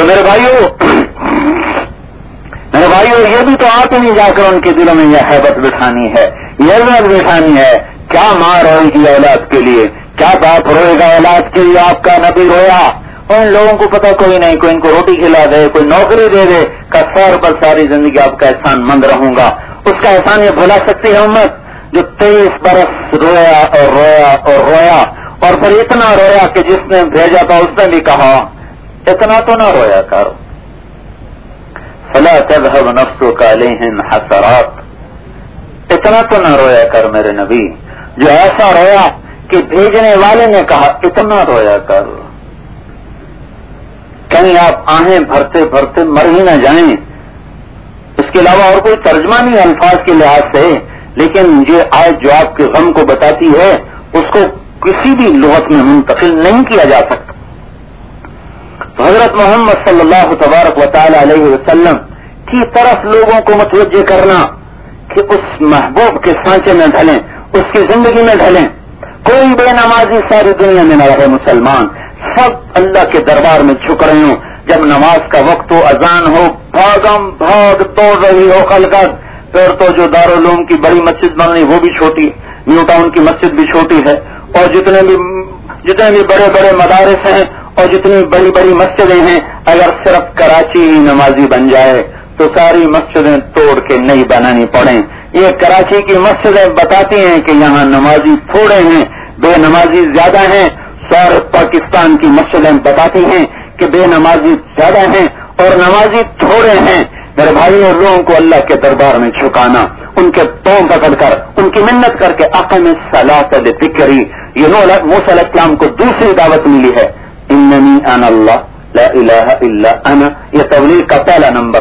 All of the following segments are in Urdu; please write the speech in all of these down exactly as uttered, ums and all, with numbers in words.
میرے بھائیوں میرے بھائیوں یہ بھی تو آپ ہی نہیں جا کر ان کے دلوں میں یہ حیبت بٹھانی ہے، یہ عظمت بٹھانی ہے. کیا ماں روئے گی اولاد کے لیے، کیا باپ روئے گا اولاد کے لیے؟ آپ کا نبی رویا. ان لوگوں کو پتا کوئی نہیں، کوئی ان کو روٹی کھلا دے، کوئی نوکری دے دے، کا سر پر ساری زندگی آپ کا احسان مند رہوں گا. اس کا احسان یہ بھلا سکتی ہے امت جو تیئیس برس رویا اور رویا اور رویا، اور پھر اتنا رویا کہ جس نے بھیجا تھا اس نے بھی کہا اتنا تو نہ رویا کرو. فلا تذهب نفسك عليهم حسرات، اتنا تو نہ رویا کر میرے نبی. جو ایسا رویا کہ بھیجنے والے نے کہا اتنا رویا کر. کہیں آپ آہیں بھرتے بھرتے مر ہی نہ جائیں. اس کے علاوہ اور کوئی ترجمہ نہیں الفاظ کے لحاظ سے، لیکن یہ آیت جو آپ کے غم کو بتاتی ہے اس کو کسی بھی لغت میں منتقل نہیں کیا جا سکتا. تو حضرت محمد صلی اللہ تبارک و تعالی علیہ وسلم کی طرف لوگوں کو متوجہ کرنا کہ اس محبوب کے سانچے میں ڈھلیں، اس کی زندگی میں ڈھلیں. کوئی بے نمازی ساری دنیا میں نہ رہے مسلمان، سب اللہ کے دربار میں جھک رہے ہوں. جب نماز کا وقت ہو، اذان ہو، بھاگم بھاگ دوڑ رہی ہو خلقت. پھر تو جو دارالعلوم کی بڑی مسجد بن رہی وہ بھی چھوٹی، نیو ٹاؤن کی مسجد بھی چھوٹی ہے، اور جتنے بھی جتنے بھی بڑے بڑے مدارس ہیں اور جتنی بڑی بڑی مسجدیں ہیں، اگر صرف کراچی ہی نمازی بن جائے تو ساری مسجدیں توڑ کے نہیں بنانی پڑیں. یہ کراچی کی مسجدیں بتاتی ہیں کہ یہاں نمازی تھوڑے ہیں، بے نمازی زیادہ ہیں. سارے پاکستان کی مسجدیں بتاتی ہیں کہ بے نمازی زیادہ ہیں اور نمازی تھوڑے ہیں. میرے بھائی اور لوگوں کو اللہ کے دربار میں جھکانا، ان کے پاؤں پکڑ کر ان کی منت کر کے اقم الصلاۃ لذکری. یہ موسیٰ علیہ السلام کو دوسری دعوت ملی ہے، اننی انا اللہ لا الہ الا انا. یہ تبلیغ کا پہلا نمبر.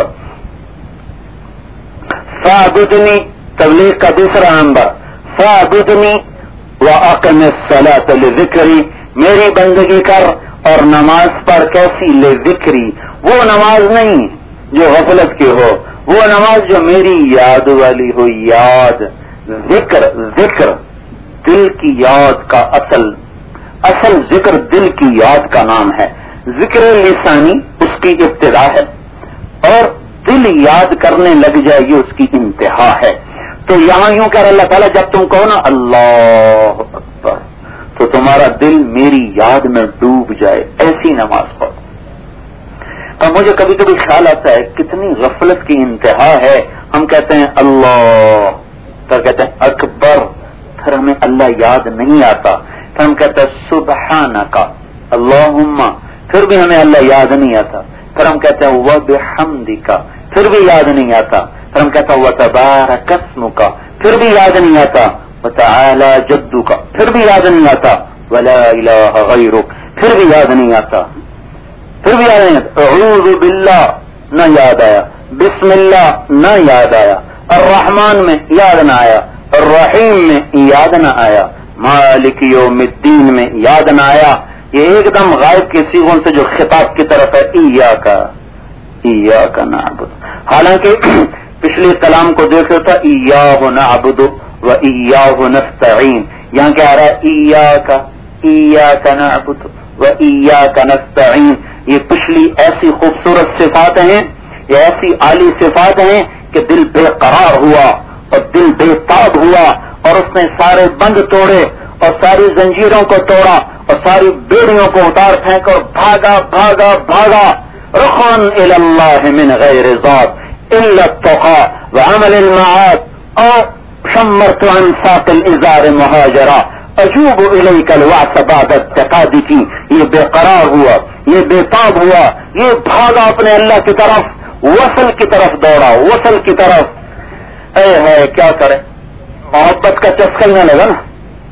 فاعبدنی تبلیغ کا دوسرا نمبر. فاعبدنی واقم الصلاۃ لذکری، میری بندگی کر اور نماز پڑھ. کیسی؟ لذکری، وہ نماز نہیں جو غفلت کی ہو، وہ نماز جو میری یاد والی ہو. یاد، ذکر ذکر دل کی یاد کا اصل اصل ذکر دل کی یاد کا نام ہے. ذکر لسانی اس کی ابتدا ہے اور دل یاد کرنے لگ جائے یہ اس کی انتہا ہے. تو یہاں یوں کہہ اللہ تعالیٰ جب تم کہو نا اللہ اکبر تو تمہارا دل میری یاد میں ڈوب جائے، ایسی نماز پڑھو. اور مجھے کبھی کبھی خیال آتا ہے کتنی غفلت کی انتہا ہے. ہم کہتے ہیں اللہ، پھر کہتے ہیں اکبر، پھر ہمیں اللہ یاد نہیں آتا. پھر ہم کہتے ہیں سبحانک اللہم، پھر بھی ہمیں اللہ یاد نہیں آتا. پھر ہم کہتے ہیں وبحمدک، پھر بھی یاد نہیں آتا. پھر ہم کہتے ہیں وتبارک اسمک، پھر بھی یاد نہیں آتا. وتعالی جدک، پھر بھی یاد نہیں آتا. ولا الہ غیرک، پھر بھی یاد نہیں آتا. پھر بھی یاد نہیں آتا. اعوذ باللہ نہ یاد آیا، بسم اللہ نہ یاد آیا، الرحمن میں یاد نہ آیا، الرحیم میں یاد نہ آیا، مالک یوم الدین میں یاد نہ آیا. یہ ایک دم غائب کے صیغوں سے جو خطاب کی طرف ہے، ایاک ایاک نعبد. حالانکہ پچھلے کلام کو دیکھو تھا ایاہ نعبد و ایاہ نستعین. یہاں کیا آ رہا ہے؟ ایاک ایاک نعبد و ایاک نستعین. یہ پچھلی ایسی خوبصورت صفات ہیں، یہ ایسی عالی صفات ہیں کہ دل بے قرار ہوا اور دل بے تاب ہوا اور اس نے سارے بند توڑے اور ساری زنجیروں کو توڑا اور ساری بیڑیوں کو اتار پھینک اور بھاگا بھاگا بھاگا. رخان الی اللہ من غیر ذات الا التقى وعمل المعاد اور شمرت عن ساق الازار مہاجرا اجوب الیک الوعث بعد التقاد کی. یہ بے قرار ہوا، یہ بے تاب ہوا، یہ بھاگا اپنے اللہ کی طرف، وصل کی طرف دوڑا، وصل کی طرف. اے ہے کیا کرے، محبت کا چسکا نہ لگا نا.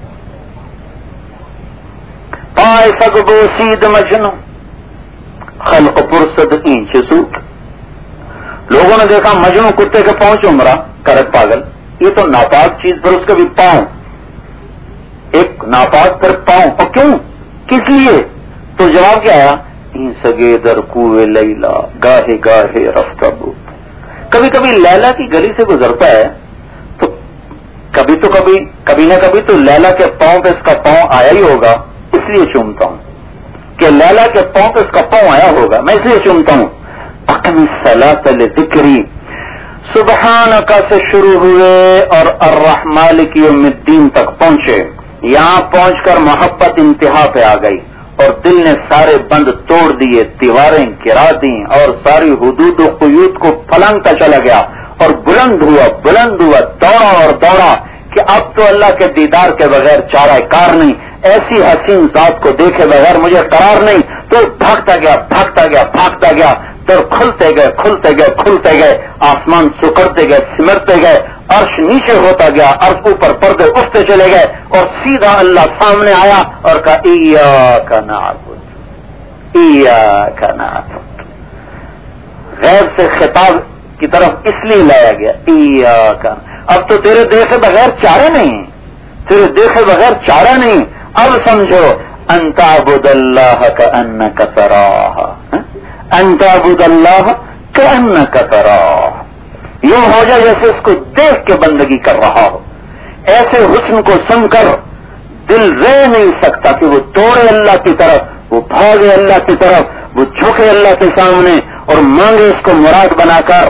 پائے سگ بوسید مجنو خلق پرسد اینچ سوت. لوگوں نے دیکھا مجنو کتے کے پاؤں چومرا کرت پاگل. یہ تو ناپاک چیز، پر اس کے بھی پاؤں، ایک ناپاک پر پاؤں. اور کیوں، کس لیے؟ تو جواب کیا آیا؟ این سگے در کوئے لیلا گاہے گاہے رفتہ بود. کبھی کبھی لیلا کی گلی سے گزرتا ہے تو کبھی تو کبھی کبھی نہ کبھی تو لیلا کے پاؤں پہ اس کا پاؤں آیا ہی ہوگا، اس لیے چومتا ہوں. کہ لیلا کے پاؤں پہ اس کا پاؤں آیا ہوگا، میں اس لیے چومتا ہوں. اقم الصلاۃ لذکری، سبحانک سے شروع ہوئے اور الرحمن مالک یوم الدین تک پہنچے. یہاں پہنچ کر محبت انتہا پہ آ گئی اور دل نے سارے بند توڑ دیے، دیواریں گرا دیں اور ساری حدود و قیود کو پھلانگتا چلا گیا اور بلند ہوا بلند ہوا دوڑا اور دوڑا کہ اب تو اللہ کے دیدار کے بغیر چارہ کار نہیں، ایسی حسین ذات کو دیکھے بغیر مجھے قرار نہیں. تو بھاگتا گیا بھاگتا گیا بھاگتا گیا، در کھلتے گئے کھلتے گئے کھلتے گئے، آسمان سکڑتے گئے سمرتے گئے، عرش نیچے ہوتا گیا، عرش اوپر پردے اٹھتے چلے گئے اور سیدھا اللہ سامنے آیا اور کہا ایاک نعبد ایاک نعبد. غیب سے خطاب کی طرف اس لیے لایا گیا ایاک. اب تو تیرے دیکھے بغیر چارہ نہیں، تیرے دیکھے بغیر چارہ نہیں. اب سمجھو ان تعبد اللہ کأنک تراہ، ان تعبد اللہ کأنک تراہ، یوں ہو جائے جیسے اس کو دیکھ کے بندگی کر رہا ہو. ایسے حسن کو سن کر دل رہ نہیں سکتا کہ وہ دوڑے اللہ کی طرف، وہ بھاگے اللہ کی طرف، وہ جھکے اللہ کے سامنے اور مانگے اس کو مراد بنا کر.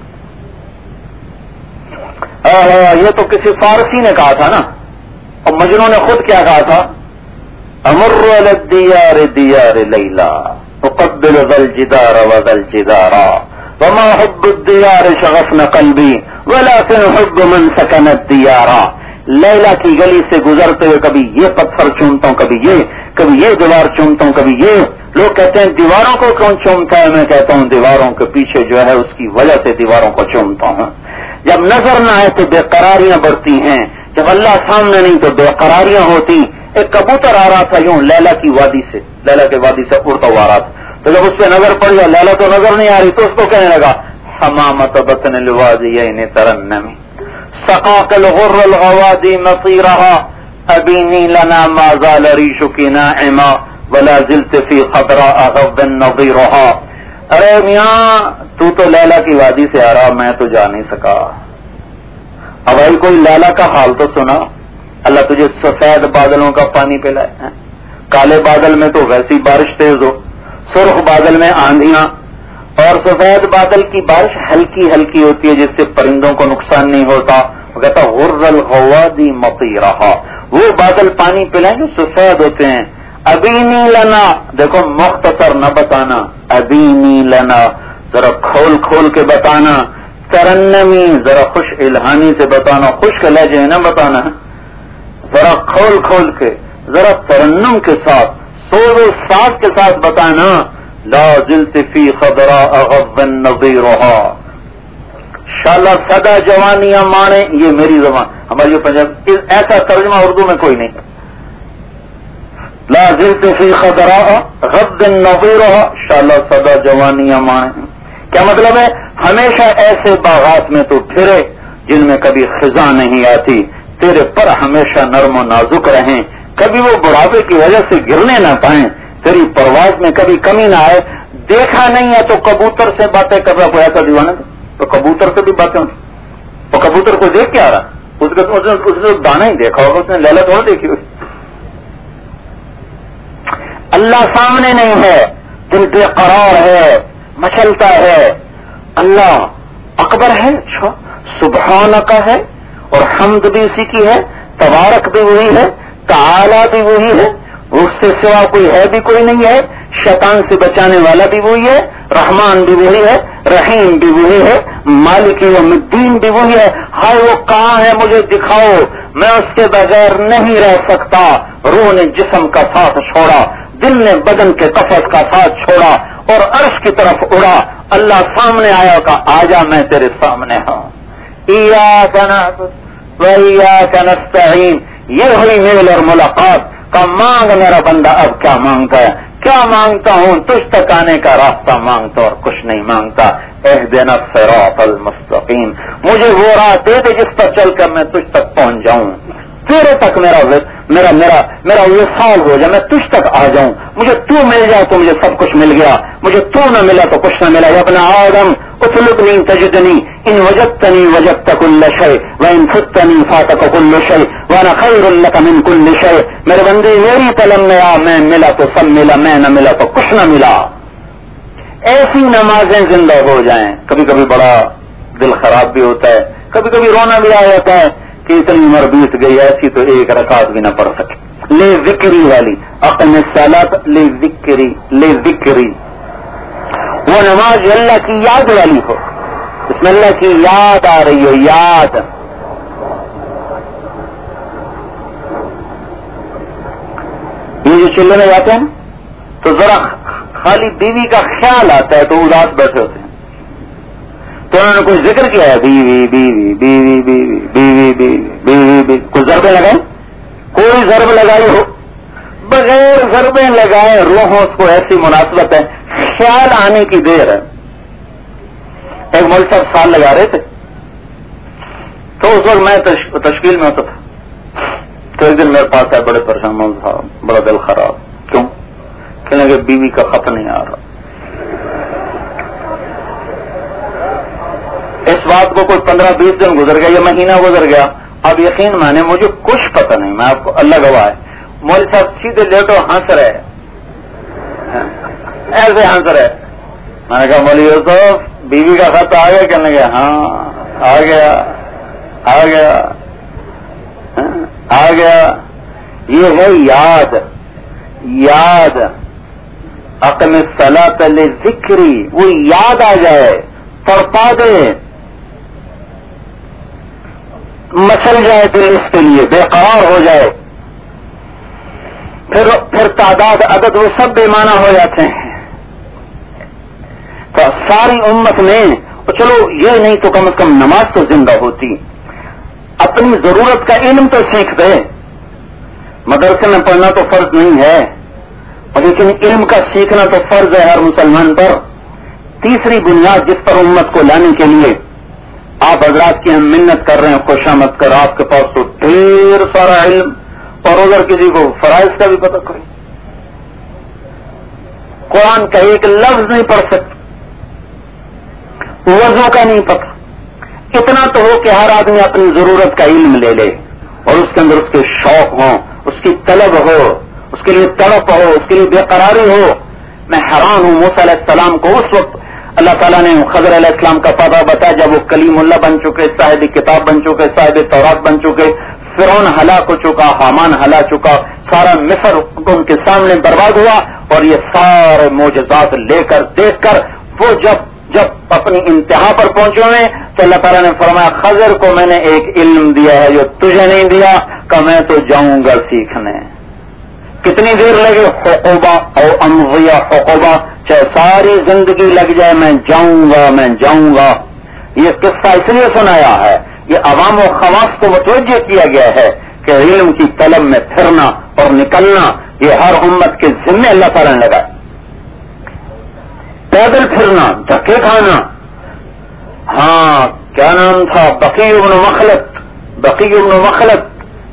یہ تو کسی فارسی نے کہا تھا نا، اور مجنوں نے خود کیا کہا تھا؟ امر علی الدیار دیار لیلا اقبل ذا الجدار وذا الجدارا وما حب الدیار شغفن قلبی ولكن حب من سکن الدیارا. لیلا کی گلی سے گزرتے ہوئے کبھی یہ پتھر چومتا ہوں، کبھی یہ کبھی یہ دیوار چومتا ہوں، کبھی یہ. لوگ کہتے ہیں دیواروں کو کون چومتا ہے؟ میں کہتا ہوں دیواروں کے پیچھے جو ہے اس کی وجہ سے دیواروں کو چومتا ہوں. جب نظر نہ آئے تو بے قراریاں بڑھتی ہیں، جب اللہ سامنے نہیں تو بے قراریاں ہوتی. ایک کبوتر آ رہا تھا یوں لیلا کی وادی سے، لیلا کی وادی سے اڑتا ہوا آ رہا تھا، تو جب اس پہ نظر پڑی اور لیلا تو نظر نہیں آ رہی تو اس کو کہنے لگا حمامت بطن الوادیین ترنمی سقاق الغر الغوادی مصیرها ابینی لنا ما زال ریشک ناعما ولا زلت فی خضراء غض نظیرها. ارے میاں تو تو لیلا کی وادی سے آ رہا، میں تو جا نہیں سکا. اب بھائی کوئی لیلا کا حال تو سنا. اللہ تجھے سفید بادلوں کا پانی پلائے، کالے بادل میں تو ویسی بارش تیز ہو، سرخ بادل میں آندھیاں، اور سفید بادل کی بارش ہلکی ہلکی ہوتی ہے جس سے پرندوں کو نقصان نہیں ہوتا. وہ کہتا غر الغوادی مطیرہا، وہ بادل پانی پلائیں جو سفید ہوتے ہیں. ابینی لنا، دیکھو مختصر نہ بتانا، ابینی لنا ذرا کھول کھول کے بتانا. ترنمی ذرا خوش الہانی سے بتانا، خوش کے لہجے نہ بتانا، ذرا کھول کھول کے، ذرا ترنم کے ساتھ، سوز و ساز کے ساتھ بتانا. لا زلت فی خضراء غض نظیرها، شالا سدا جوانیاں مانے. یہ میری زبان، ہماری جو پنجاب، ایسا ترجمہ اردو میں کوئی نہیں. لا زلت فی خضراء غض نظیرها، شالا سدا جوانیاں مانے. کیا مطلب ہے؟ ہمیشہ ایسے باغات میں تو پھرے جن میں کبھی خزاں نہیں آتی، تیرے پر ہمیشہ نرم و نازک رہیں، کبھی وہ بڑھاپے کی وجہ سے گرنے نہ پائیں، تیری پرواز میں کبھی کمی نہ آئے. دیکھا نہیں ہے تو کبوتر سے باتیں کر رہا، کوئی ایسا دیوانہ تھا تو کبوتر سے بھی باتیں ہوتی. وہ کبوتر کو دیکھ کے آ رہا، اس نے دانا ہی دیکھا ہوگا، اس نے لیلا تھوڑا دیکھی ہوئی. اللہ سامنے نہیں ہے، دل بے قرار ہے، مچلتا ہے. اللہ اکبر ہے، اچھا سبحانک ہے، اور حمد بھی اسی کی ہے، تبارک بھی وہی ہے، تعالی بھی وہی ہے، اس سے سوا کوئی ہے بھی کوئی نہیں ہے. شیطان سے بچانے والا بھی وہی ہے، رحمان بھی وہی ہے، رحیم بھی وہی ہے، مالک یوم الدین بھی وہی ہے. ہائے وہ کہاں ہے مجھے دکھاؤ، میں اس کے بغیر نہیں رہ سکتا. روح نے جسم کا ساتھ چھوڑا، دل نے بدن کے قفس کا ساتھ چھوڑا اور عرش کی طرف اڑا. اللہ سامنے آیا کہ آجا میں تیرے سامنے ہوں. ایاک نعبد و ایاک نستعین، یہ ہوئی میل اور ملاقات کا. مانگ میرا بندہ اب کیا مانگتا ہے؟ کیا مانگتا ہوں؟ تجھ تک آنے کا راستہ مانگتا اور کچھ نہیں مانگتا. اہدنا الصراط المستقیم، مجھے وہ راہ دے دے جس پر چل کر میں تجھ تک پہنچ جاؤں، تیرے تک میرا میرا میرا میرا وصال ہو جائے، میں تجھ تک آ جاؤں. مجھے تو مل جائے تو مجھے سب کچھ مل گیا، مجھے تو نہ ملا تو کچھ نہ ملا. یا ابن آدم اطلبنی تجدنی ان وجدتنی وجدت کل شیء وان فتنی فاتک کل شیء وانا خیر لک من کل شیء. میرے بندے میری طلب میں آ، میں ملا تو سب ملا، میں نہ ملا تو کچھ نہ ملا. ایسی نمازیں زندہ ہو جائیں. کبھی کبھی بڑا دل خراب بھی ہوتا ہے، کبھی کبھی رونا بھی آ جاتا ہے کہ اتنی عمر بیت گئی، ایسی تو ایک رکعت بھی نہ پڑھ سکے. لے ذکری والی اقم الصلاۃ لے ذکری، لے ذکری وہ نماز جو اللہ کی یاد والی ہو، اس میں اللہ کی یاد آ رہی ہو. یاد یہ جو چلے میں جاتے ہیں تو ذرا خالی بیوی کا خیال آتا ہے تو اداس بیٹھے ہوتے ہیں، تو انہوں نے کوئی ذکر کیا ہے بیوی بیوی بیوی بیوی بیوی بیوی بیوی بیوی کوئی ضربے لگائے، کوئی ضرب لگائی ہو، بغیر ضربیں لگائے روحوں اس کو ایسی مناسبت ہے، خیال آنے کی دیر ہے. ایک مول صاحب سال لگا رہے تھے تو اس وقت میں تشکیل میں ہوتا تھا، تو ایک دن میرے پاس آئے بڑے پریشان مول صاحب، بڑا دل خراب. کیوں؟ کہنے کہ بیوی کا خط نہیں آ رہا. اس بات کو کوئی پندرہ بیس دن گزر گیا، یہ مہینہ گزر گیا. اب یقین مانے مجھے کچھ پتہ نہیں، میں آپ کو اللہ گواہ ہے. مول صاحب سیدھے لیٹو ہنس رہے، ایسے ہنس رہے. میں نے کہا مولوی یوسف بیوی کا خط آ گیا؟ کہنے لگے ہاں آ گیا آ گیا آ گیا. یہ ہے یاد. یاد اقم الصلاۃ لذکری، وہ یاد آ جائے، تڑپا دے، مچل جائے دل اس کے لیے، بے قرار ہو جائے. پھر پھر تعداد عدد وہ سب بے معنی ہو جاتے ہیں. تو ساری امت میں چلو یہ نہیں تو کم از کم نماز تو زندہ ہوتی. اپنی ضرورت کا علم تو سیکھ دے. مدرسے میں پڑھنا تو فرض نہیں ہے، لیکن علم کا سیکھنا تو فرض ہے ہر مسلمان پر. تیسری بنیاد جس پر امت کو لانے کے لیے آپ حضرات کی ہم منت کر رہے ہیں، خوشامد کر، آپ کے پاس تو ڈھیر سارا علم، اور اگر کسی کو فرائض کا بھی پتہ کرے، قرآن کا ایک لفظ نہیں پڑھ سکتے، وضو کا نہیں پتہ. اتنا تو ہو کہ ہر آدمی اپنی ضرورت کا علم لے لے اور اس کے اندر اس کے شوق ہوں، اس کی طلب ہو، اس کے لیے تڑپ ہو، اس کے لیے بے قراری ہو. میں حیران ہوں موسیٰ علیہ السلام کو اس وقت اللہ تعالیٰ نے خضر علیہ السلام کا پتہ بتایا جب وہ کلیم اللہ بن چکے، صاحب کتاب بن چکے، صاحب تورات بن چکے. فرعون ہلاک ہو چکا، حامان ہلاک چکا، سارا مصر ان کے سامنے برباد ہوا، اور یہ سارے معجزات لے کر دیکھ کر وہ جب جب اپنی انتہا پر پہنچے ہوئے تو اللہ تعالیٰ نے فرمایا خضر کو میں نے ایک علم دیا ہے جو تجھے نہیں دیا، کہ میں تو جاؤں گا سیکھنے. کتنی دیر لگے؟ حقوبہ او امضیہ حقوبہ، چاہے ساری زندگی لگ جائے، میں جاؤں گا میں جاؤں گا. یہ قصہ اس لیے سنایا ہے، یہ عوام و خواص کو متوجہ کیا گیا ہے کہ علم کی طلب میں پھرنا اور نکلنا یہ ہر امت کے ذمے اللہ تعالیٰ نے لگا. پیدل پھرنا، دھکے کھانا. ہاں کیا نام تھا؟ بقی ابن مخلد. بقی ابن مخلد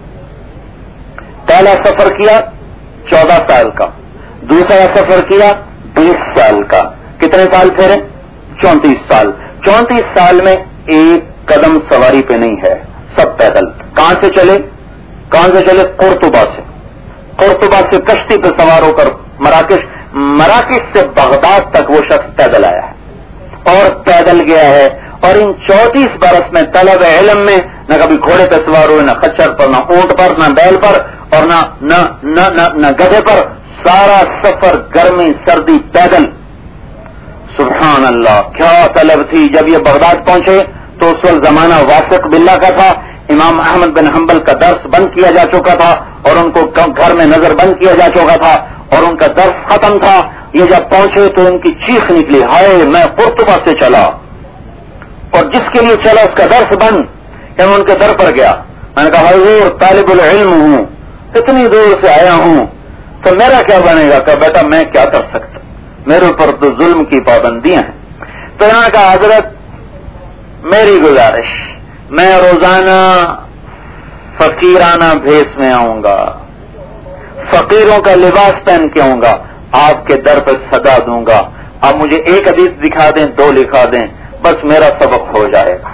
پہلا سفر کیا چودہ سال کا، دوسرا سفر کیا بیس سال کا. کتنے سال پھیرے؟ چونتیس سال. چونتیس سال میں ایک قدم سواری پہ نہیں ہے، سب پیدل. کہاں سے چلے؟ کہاں سے چلے؟ قرطبہ سے. قرطبہ سے کشتی پہ سوار ہو کر مراکش، مراکش سے بغداد تک وہ شخص پیدل آیا ہے اور پیدل گیا ہے. اور ان چونتیس برس میں طلب علم میں نہ کبھی گھوڑے پہ سوار ہوئے، نہ خچر پر، نہ اونٹ پر، نہ بیل پر، اور نہ نہ نہ نہ, نہ گدھے پر. سارا سفر گرمی سردی پیدل. سبحان اللہ کیا طلب تھی. جب یہ بغداد پہنچے تو اس وقت زمانہ واسق باللہ کا تھا. امام احمد بن حنبل کا درس بند کیا جا چکا تھا اور ان کو گھر میں نظر بند کیا جا چکا تھا اور ان کا درس ختم تھا. یہ جب پہنچے تو ان کی چیخ نکلی، ہائے میں قرطبہ سے چلا، اور جس کے لیے چلا اس کا درس بند. کہ میں ان کے در پر گیا، میں نے کہا حضور طالب العلم ہوں، اتنی دور سے آیا ہوں، تو میرا کیا بنے گا؟ کہ بیٹا میں کیا کر سکتا، میرے اوپر تو ظلم کی پابندیاں ہیں. تو یہاں کا حضرت میری گزارش، میں روزانہ فقیرانہ بھیس میں آؤں گا، فقیروں کا لباس پہن کے آؤں گا، آپ کے در پہ صدا دوں گا. آپ مجھے ایک حدیث دکھا دیں، دو لکھا دیں، بس میرا سبق ہو جائے گا.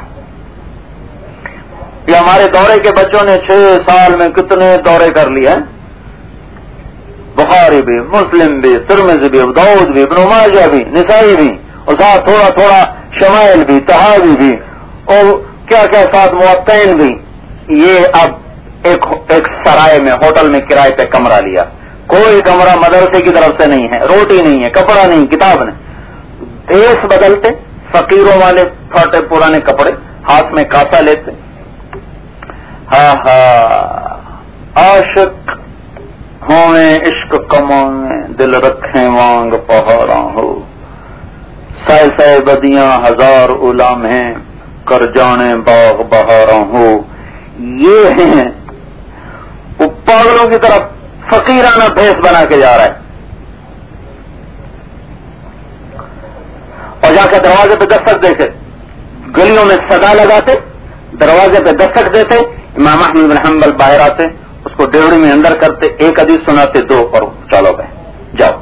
یہ ہمارے دورے کے بچوں نے چھ سال میں کتنے دورے کر لیے ہیں، بخاری بھی، مسلم بھی، ترمذی بھی، داؤد بھی، ابن ماجہ بھی، نسائی بھی، اور ساتھ تھوڑا تھوڑا شمائل بھی، تہاوی بھی، اور کیا کیا ساتھ موطئین بھی. یہ اب ایک ایک سرائے میں ہوٹل میں کرائے پہ کمرہ لیا. کوئی کمرہ مدرسے کی طرف سے نہیں ہے، روٹی نہیں ہے، کپڑا نہیں، کتاب نہیں. دیس بدلتے، فقیروں والے پھاٹے پرانے کپڑے، ہاتھ میں کاسا لیتے. ہاں ہاں عاشق ہوئیں عشق کموں میں، دل رکھیں وانگ پہاڑاں ہو. سائے سائے بدیاں ہزار غلام ہیں، کر جانے باغ بہاراں ہو. یہ ہیں وہ پاگلوں کی طرف فقیرانہ بھیس بنا کے جا رہا ہے. اور جا کے دروازے پہ دستک دیتے، گلیوں میں صدا لگاتے، دروازے پہ دستک دیتے. امام احمد بن حنبل باہر آتے، اس کو ڈیوڑی میں اندر کرتے، ایک حدیث سناتے، دو اور چلو گئے جاؤ.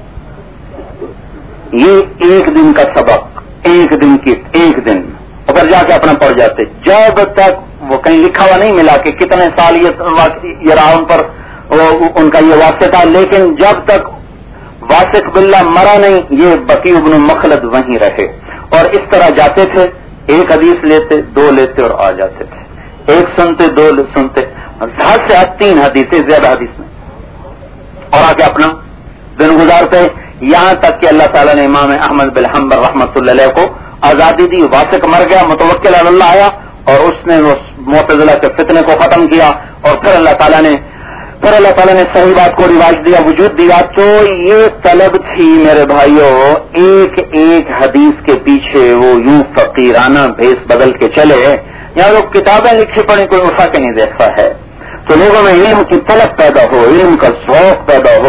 یہ ایک دن کا سبق، ایک دن کی ایک دن اگر جا کے اپنا پڑھ جاتے. جب تک وہ کہیں لکھا ہوا نہیں ملا کہ کتنے سال یہ رہا ان پر ان کا یہ واسطہ تھا، لیکن جب تک واسق باللہ مرا نہیں، یہ بقی ابن مخلد وہیں رہے. اور اس طرح جاتے تھے، ایک حدیث لیتے، دو لیتے اور آ جاتے تھے. ایک سنتے، دو سنتے، حد سے حد تین حدیثیں، زیادہ حدیث میں، اور آ کے اپنا دن گزارتے. یہاں تک کہ اللہ تعالیٰ نے امام احمد بن حنبل رحمۃ اللہ علیہ کو آزادی دی. واسق مر گیا، متوکل علی اللہ آیا اور اس نے وہ معتزلہ کے فتنے کو ختم کیا. اور پھر اللہ تعالیٰ نے پھر اللہ تعالیٰ نے صحیح بات کو رواج دیا، وجود دیا. تو یہ طلب تھی میرے بھائیوں، ایک ایک حدیث کے پیچھے وہ یوں فقیرانہ بھیس بدل کے چلے. یہاں لوگ کتابیں لکھی پڑھی، کوئی اٹھا کے نہیں دیکھتا ہے. تو لوگوں میں علم کی طلب پیدا ہو، علم کا ذوق پیدا ہو